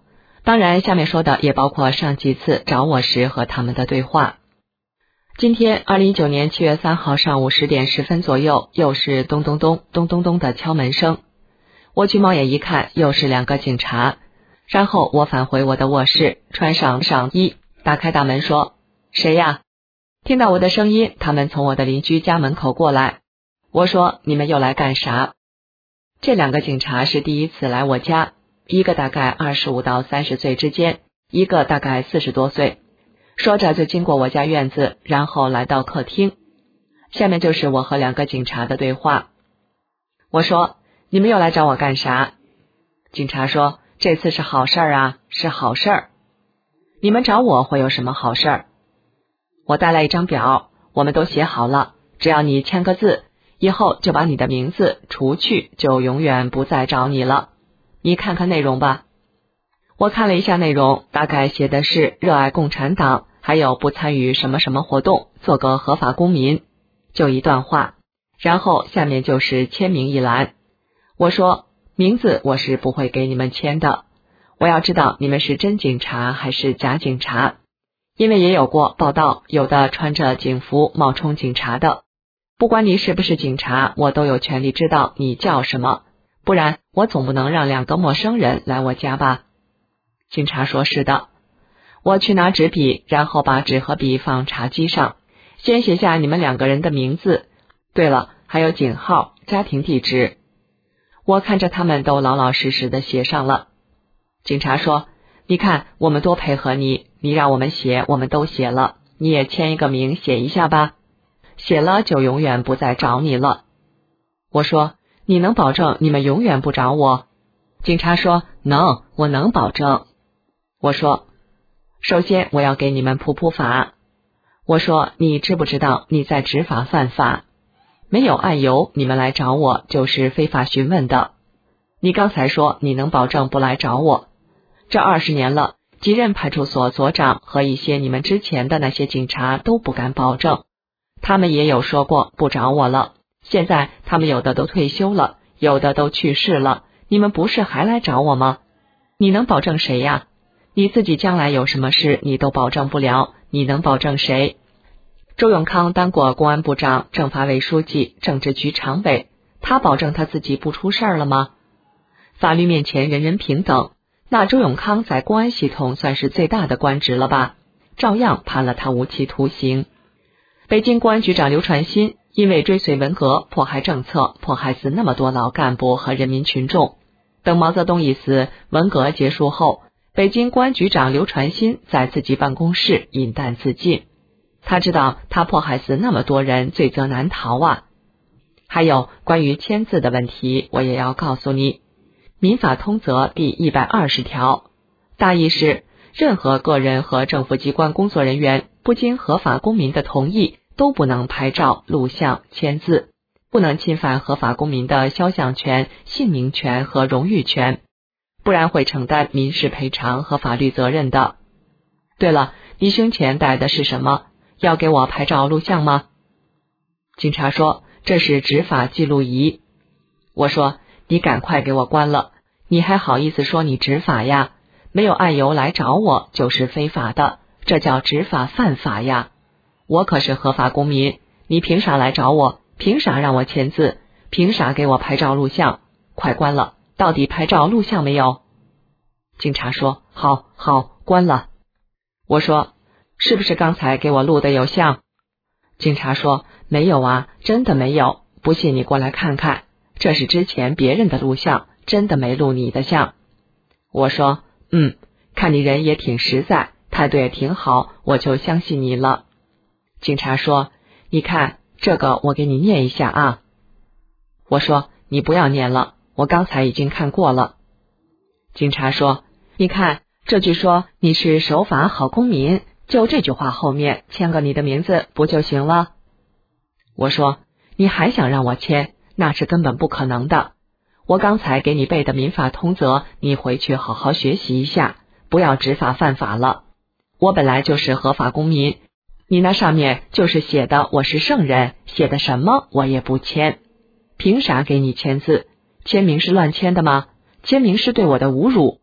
当然，下面说的也包括上几次找我时和他们的对话。今天二零一九年七月三号上午十点十分左右，又是咚咚咚咚咚咚的敲门声。我去猫眼一看，又是两个警察。然后我返回我的卧室，穿上上衣，打开大门说：“谁呀？”听到我的声音，他们从我的邻居家门口过来。我说：“你们又来干啥？”这两个警察是第一次来我家，一个大概二十五到三十岁之间，一个大概四十多岁。说着就经过我家院子，然后来到客厅。下面就是我和两个警察的对话。我说：“你们又来找我干啥？”警察说：“这次是好事儿啊，是好事儿。”你们找我会有什么好事儿？我带来一张表，我们都写好了，只要你签个字，以后就把你的名字除去，就永远不再找你了。你看看内容吧。我看了一下内容，大概写的是热爱共产党，还有不参与什么什么活动，做个合法公民，就一段话。然后下面就是签名一栏。我说：“名字我是不会给你们签的，我要知道你们是真警察还是假警察，因为也有过报道，有的穿着警服冒充警察的。不管你是不是警察，我都有权利知道你叫什么，不然我总不能让两个陌生人来我家吧？”警察说：“是的。”我去拿纸笔，然后把纸和笔放茶几上，先写下你们两个人的名字，对了，还有警号、家庭地址。我看着他们都老老实实的写上了。警察说：“你看，我们多配合你，你让我们写，我们都写了，你也签一个名写一下吧，写了就永远不再找你了。”我说：“你能保证你们永远不找我？”警察说：“能，我能保证。”我说：“首先我要给你们普普法。”我说：“你知不知道你在执法犯法？没有案由你们来找我就是非法询问的。你刚才说你能保证不来找我，这二十年了，几任派出所所长和一些你们之前的那些警察都不敢保证，他们也有说过不找我了，现在他们有的都退休了，有的都去世了，你们不是还来找我吗？你能保证谁呀？你自己将来有什么事你都保证不了，你能保证谁？周永康当过公安部长、政法委书记、政治局常委，他保证他自己不出事儿了吗？法律面前人人平等，那周永康在公安系统算是最大的官职了吧？照样判了他无期徒刑。北京公安局长刘传新因为追随文革、迫害政策，迫害死那么多老干部和人民群众。等毛泽东一死，文革结束后，北京公安局长刘传新在自己办公室饮弹自尽。他知道他迫害死那么多人，罪责难逃啊。还有关于签字的问题，我也要告诉你。民法通则第一百二十条，大意是，任何个人和政府机关工作人员不经合法公民的同意，都不能拍照、录像、签字，不能侵犯合法公民的肖像权、姓名权和荣誉权，不然会承担民事赔偿和法律责任的。对了，你胸前戴的是什么？要给我拍照录像吗？警察说：“这是执法记录仪。”我说：“你赶快给我关了，你还好意思说你执法呀？没有案由来找我就是非法的，这叫执法犯法呀！我可是合法公民，你凭啥来找我？凭啥让我签字？凭啥给我拍照录像？快关了，到底拍照录像没有？”警察说：“好，好，关了。”我说：“是不是刚才给我录的有像？”警察说：“没有啊，真的没有，不信你过来看看，这是之前别人的录像，真的没录你的像。”我说：“嗯，看你人也挺实在，态度也挺好，我就相信你了。”警察说：“你看，这个我给你念一下啊。”我说：“你不要念了，我刚才已经看过了。”警察说：“你看，这句说你是守法好公民，就这句话后面签个你的名字不就行了？”我说：“你还想让我签？那是根本不可能的。我刚才给你背的民法通则，你回去好好学习一下，不要执法犯法了。我本来就是合法公民，你那上面就是写的我是圣人，写的什么我也不签。凭啥给你签字？签名是乱签的吗？签名是对我的侮辱。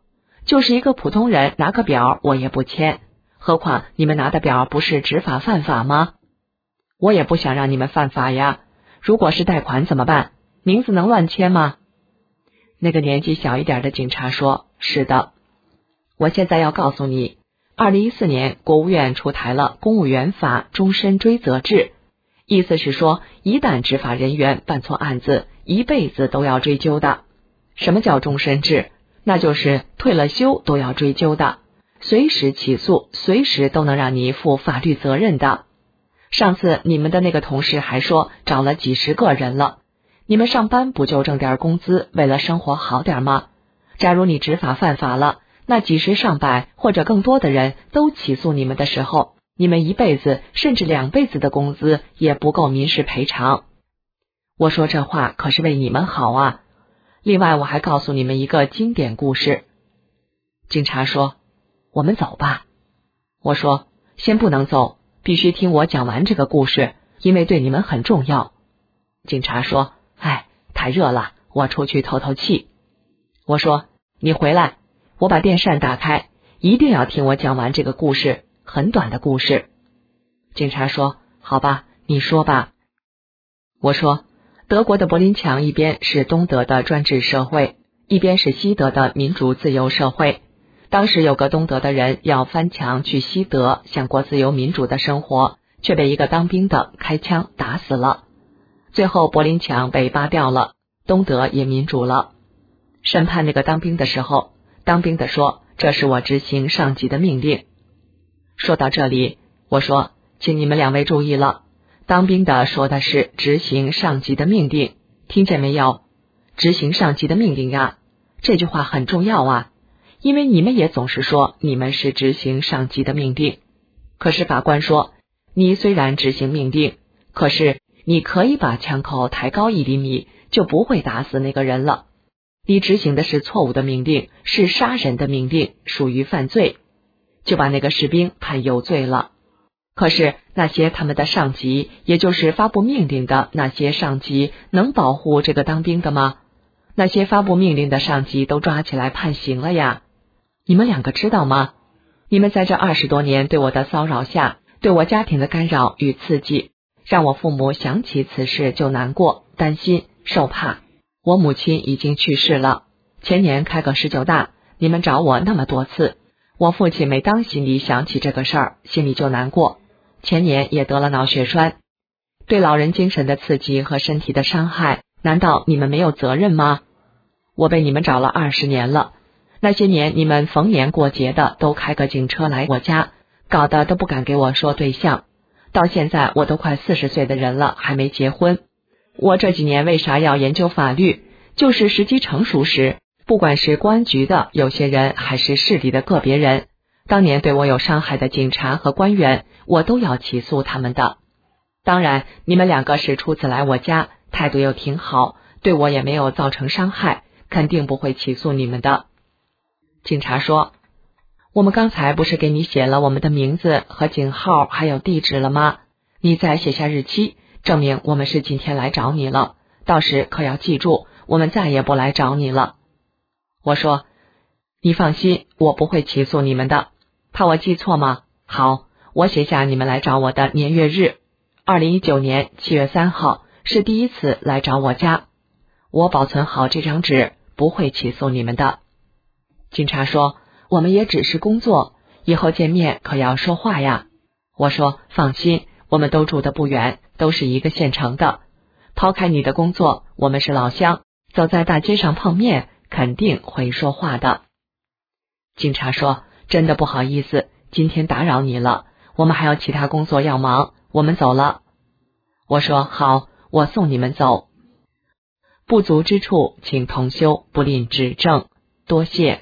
就是一个普通人拿个表我也不签，何况你们拿的表不是执法犯法吗？我也不想让你们犯法呀，如果是贷款怎么办？名字能乱签吗？那个年纪小一点的警察说，是的。我现在要告诉你，二零一四年国务院出台了公务员法终身追责制，意思是说，一旦执法人员办错案子，一辈子都要追究的。什么叫终身制？那就是退了休都要追究的，随时起诉，随时都能让你负法律责任的。上次你们的那个同事还说找了几十个人了，你们上班不就挣点工资，为了生活好点吗？假如你执法犯法了，那几十上百或者更多的人都起诉你们的时候，你们一辈子甚至两辈子的工资也不够民事赔偿。我说这话可是为你们好啊。另外我还告诉你们一个经典故事。警察说，我们走吧。我说，先不能走，必须听我讲完这个故事，因为对你们很重要。警察说，哎，太热了，我出去透透气。我说，你回来，我把电扇打开，一定要听我讲完这个故事，很短的故事。警察说，好吧，你说吧。我说，德国的柏林墙一边是东德的专制社会，一边是西德的民主自由社会。当时有个东德的人要翻墙去西德，想过自由民主的生活，却被一个当兵的开枪打死了。最后柏林墙被扒掉了，东德也民主了。审判那个当兵的时候，当兵的说，这是我执行上级的命令。说到这里，我说，请你们两位注意了，当兵的说的是执行上级的命令，听见没有？执行上级的命令呀，这句话很重要啊，因为你们也总是说你们是执行上级的命令。可是法官说，你虽然执行命令，可是你可以把枪口抬高一厘米，就不会打死那个人了。你执行的是错误的命令，是杀人的命令，属于犯罪，就把那个士兵判有罪了。可是那些他们的上级，也就是发布命令的那些上级，能保护这个当兵的吗？那些发布命令的上级都抓起来判刑了呀。你们两个知道吗？你们在这二十多年对我的骚扰下，对我家庭的干扰与刺激，让我父母想起此事就难过、担心、受怕。我母亲已经去世了，前年开个十九大，你们找我那么多次，我父亲每当心里想起这个事儿，心里就难过。前年也得了脑血栓，对老人精神的刺激和身体的伤害，难道你们没有责任吗？我被你们找了二十年了，那些年你们逢年过节的都开个警车来我家，搞得都不敢给我说对象。到现在我都快四十岁的人了，还没结婚。我这几年为啥要研究法律？就是时机成熟时，不管是公安局的有些人，还是市里的个别人，当年对我有伤害的警察和官员，我都要起诉他们的。当然，你们两个是初次来我家，态度又挺好，对我也没有造成伤害，肯定不会起诉你们的。警察说，我们刚才不是给你写了我们的名字和警号还有地址了吗？你再写下日期，证明我们是今天来找你了，到时可要记住，我们再也不来找你了。我说，你放心，我不会起诉你们的。怕我记错吗？好，我写下你们来找我的年月日，二零一九年七月三号是第一次来找我家，我保存好这张纸，不会起诉你们的。警察说，我们也只是工作，以后见面可要说话呀。我说，放心，我们都住得不远，都是一个县城的，抛开你的工作，我们是老乡，走在大街上碰面，肯定会说话的。警察说，真的不好意思，今天打扰你了，我们还有其他工作要忙，我们走了。我说，好，我送你们走。不足之处，请同修不吝指正，多谢。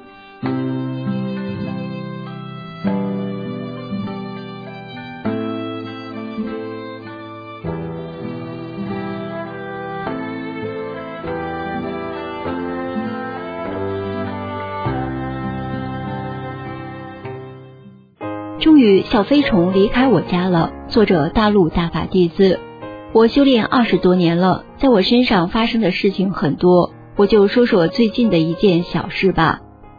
终于小飞虫离开我家了。作者大陆大法弟子。我修炼二十多年了，在我身上发生的事情很多，我就说说最近的一件小事吧。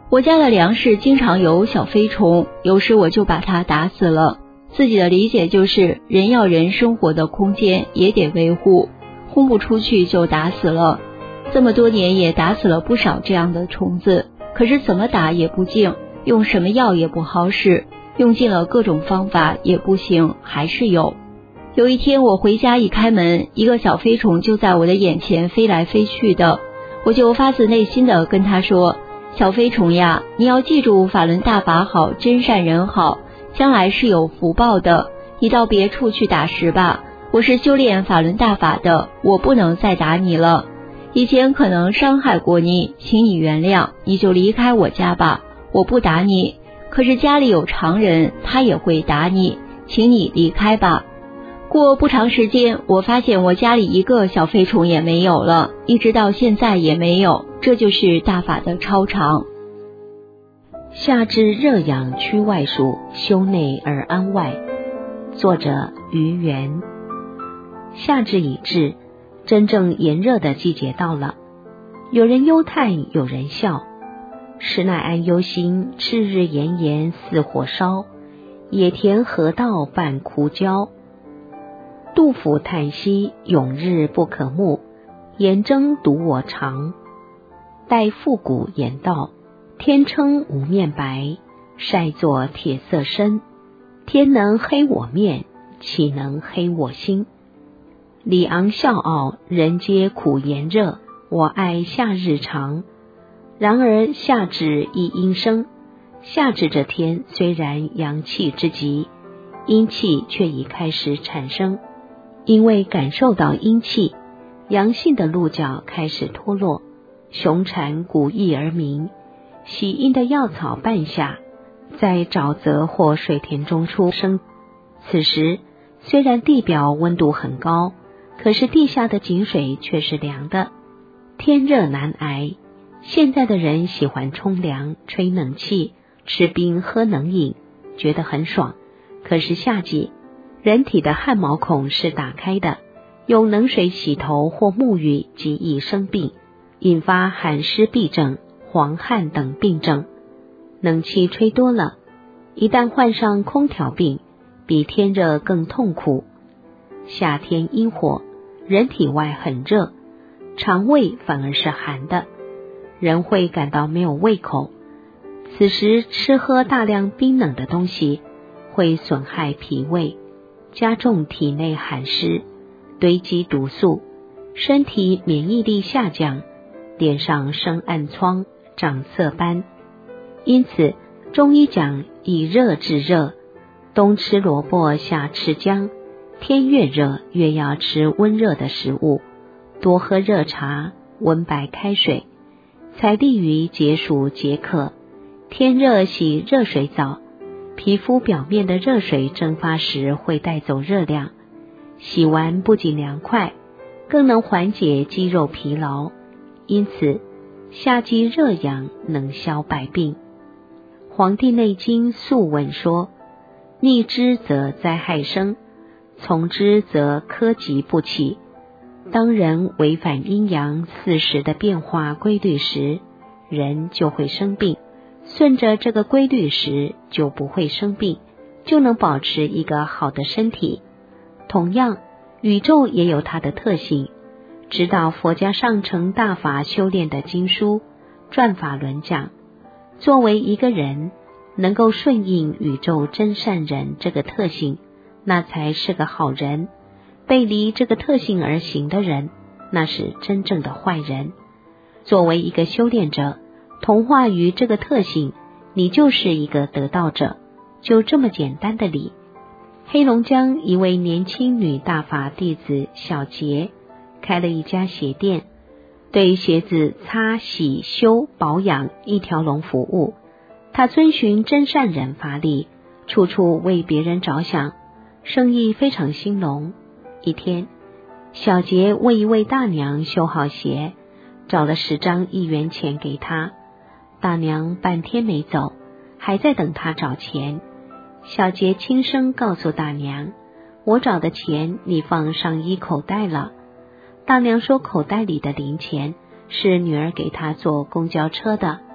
我家的粮食经常有小飞虫，有时我就把它打死了。自己的理解就是，人要人生活的空间也得维护，轰不出去就打死了。这么多年也打死了不少这样的虫子，可是怎么打也不净，用什么药也不好使，用尽了各种方法也不行，还是有。有一天我回家一开门，一个小飞虫就在我的眼前飞来飞去的，我就发自内心的跟他说，小飞虫呀，你要记住法轮大法好，真善人好，将来是有福报的，你到别处去打食吧，我是修炼法轮大法的，我不能再打你了，以前可能伤害过你，请你原谅，你就离开我家吧，我不打你，可是家里有常人，他也会打你，请你离开吧。过不长时间，我发现我家里一个小飞虫也没有了，一直到现在也没有，这就是大法的超常。 夏至热养区外属，修内而安外。作者于元。夏至已至，真正炎热的季节到了，有人忧叹，有人笑。实乃安忧心，赤日炎炎似火烧，野田河道半枯焦。杜甫叹息，永日不可慕，炎蒸独我长。待复古言道，天称无面白，晒作铁色身。天能黑我面，岂能黑我心？李昂笑傲，人皆苦炎热，我爱夏日长。然而夏至亦阴生，夏至这天虽然阳气之极，阴气却已开始产生。因为感受到阴气，阳性的鹿角开始脱落，雄蝉鼓翼而鸣，喜阴的药草半夏在沼泽或水田中出生。此时虽然地表温度很高，可是地下的井水却是凉的，天热难挨。现在的人喜欢冲凉、吹冷气、吃冰喝冷饮，觉得很爽。可是夏季人体的汗毛孔是打开的，用冷水洗头或沐浴极易生病，引发寒湿痹症、黄汗等病症。冷气吹多了，一旦患上空调病，比天热更痛苦。夏天阴火，人体外很热，肠胃反而是寒的，人会感到没有胃口。此时吃喝大量冰冷的东西，会损害脾胃，加重体内寒湿，堆积毒素，身体免疫力下降，脸上生暗疮、长色斑。因此中医讲以热治热，冬吃萝卜夏吃姜，天越热越要吃温热的食物，多喝热茶、温白开水，才利于解暑解渴。天热洗热水澡，皮肤表面的热水蒸发时会带走热量，洗完不仅凉快，更能缓解肌肉疲劳。因此夏季热养能消百病。黄帝内经素问说，逆之则灾害生，从之则苛疾不起。当人违反阴阳四时的变化规律时，人就会生病，顺着这个规律时就不会生病，就能保持一个好的身体。同样，宇宙也有它的特性。指导佛家上乘大法修炼的经书《转法轮》讲，作为一个人能够顺应宇宙真善人这个特性，那才是个好人。背离这个特性而行的人，那是真正的坏人。作为一个修炼者，同化于这个特性，你就是一个得道者，就这么简单的理。黑龙江一位年轻女大法弟子小杰开了一家鞋店，对鞋子擦洗修保养一条龙服务。他遵循真善人法理，处处为别人着想，生意非常兴隆。一天，小杰为一位大娘修好鞋，找了十张一元钱给她。大娘半天没走，还在等他找钱。小杰轻声告诉大娘，我找的钱你放上衣口袋了。大娘说口袋里的零钱是女儿给她坐公交车的。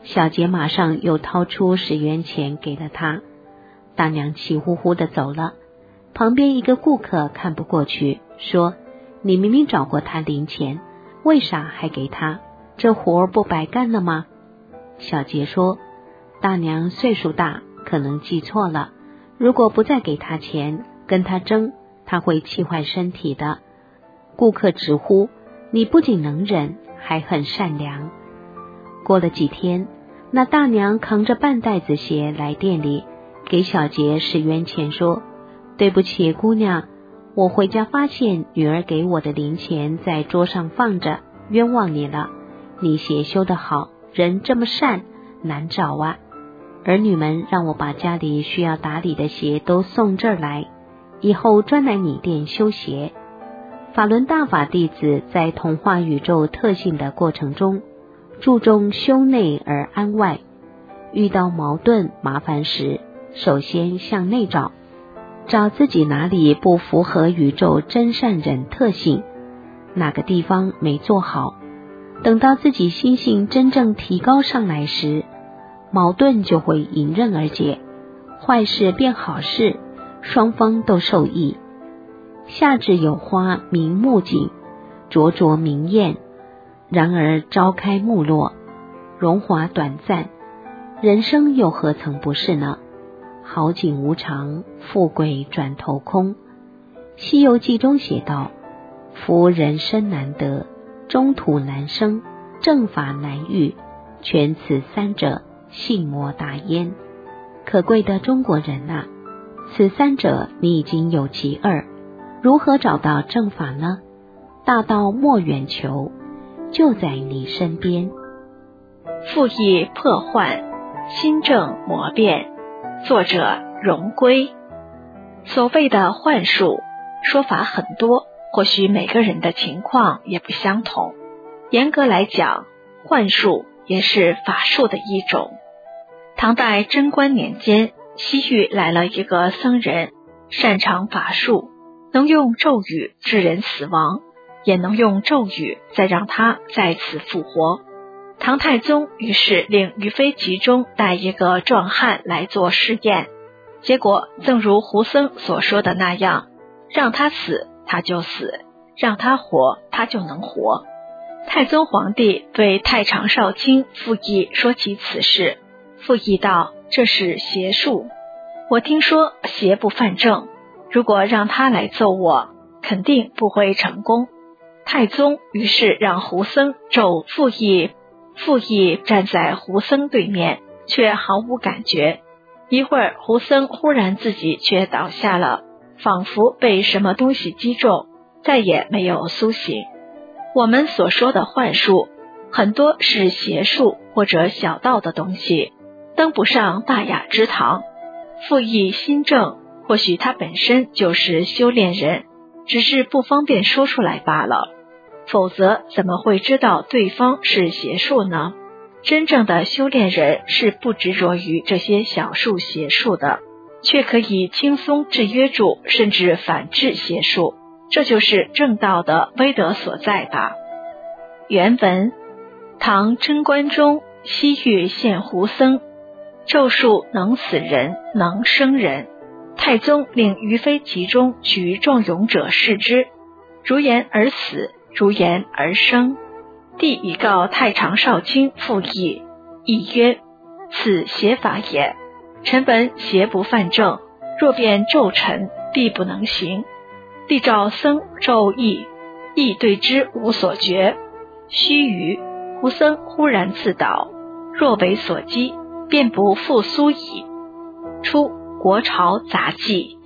小杰马上又掏出十元钱给了他。大娘气呼呼地走了。旁边一个顾客看不过去，说：你明明找过他零钱，为啥还给他？这活不白干了吗？小杰说：大娘岁数大，可能记错了，如果不再给他钱，跟他争，他会气坏身体的。顾客直呼：你不仅能忍，还很善良。过了几天，那大娘扛着半袋子鞋来店里，给小杰十元钱，说：对不起姑娘，我回家发现女儿给我的零钱在桌上放着，冤枉你了。你鞋修得好，人这么善，难找啊。儿女们让我把家里需要打理的鞋都送这儿来，以后专来你店修鞋。法轮大法弟子在同化宇宙特性的过程中，注重修内而安外，遇到矛盾麻烦时，首先向内找，找自己哪里不符合宇宙真善忍特性，哪个地方没做好。等到自己心性真正提高上来时，矛盾就会迎刃而解，坏事变好事，双方都受益。夏至有花明目景，灼灼明艳，然而朝开暮落，荣华短暂，人生又何曾不是呢？好景无常，富贵转头空。西游记中写道：夫人生难得，中土难生，正法难遇，全此三者，信魔大焉。可贵的中国人啊，此三者你已经有其二，如何找到正法呢？大道莫远求，就在你身边。 复议破幻，心正魔变。作者荣归。所谓的幻术，说法很多，或许每个人的情况也不相同。严格来讲，幻术也是法术的一种。唐代贞观年间，西域来了一个僧人，擅长法术，能用咒语致人死亡，也能用咒语再让他再次复活。唐太宗于是令于妃其中带一个壮汉来做试验，结果正如胡僧所说的那样，让他死他就死，让他活他就能活。太宗皇帝对太常少卿傅毅说起此事，傅毅道：这是邪术，我听说邪不犯正，如果让他来揍我，肯定不会成功。太宗于是让胡僧咒傅毅，傅毅站在胡僧对面，却毫无感觉。一会儿，胡僧忽然自己却倒下了，仿佛被什么东西击中，再也没有苏醒。我们所说的幻术，很多是邪术或者小道的东西，登不上大雅之堂。傅毅心正，或许他本身就是修炼人，只是不方便说出来罢了。否则怎么会知道对方是邪术呢？真正的修炼人是不执着于这些小术邪术的，却可以轻松制约住甚至反制邪术，这就是正道的威德所在吧。原文：唐贞观中，西域现胡僧，咒术能死人，能生人。太宗令于妃其中取壮勇者视之，如言而死，如言而生。帝以告太常少卿傅毅，毅曰：此邪法也，臣本邪不犯正，若变咒臣，必不能行。帝召僧咒毅，毅对之无所觉。须臾，胡僧忽然自倒，若为所击，便不复苏矣。出国朝杂记。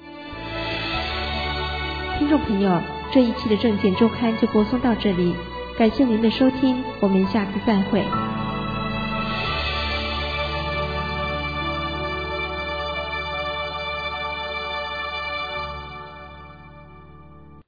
听众朋友，这一期的证件周刊就播送到这里，感谢您的收听，我们下次再会。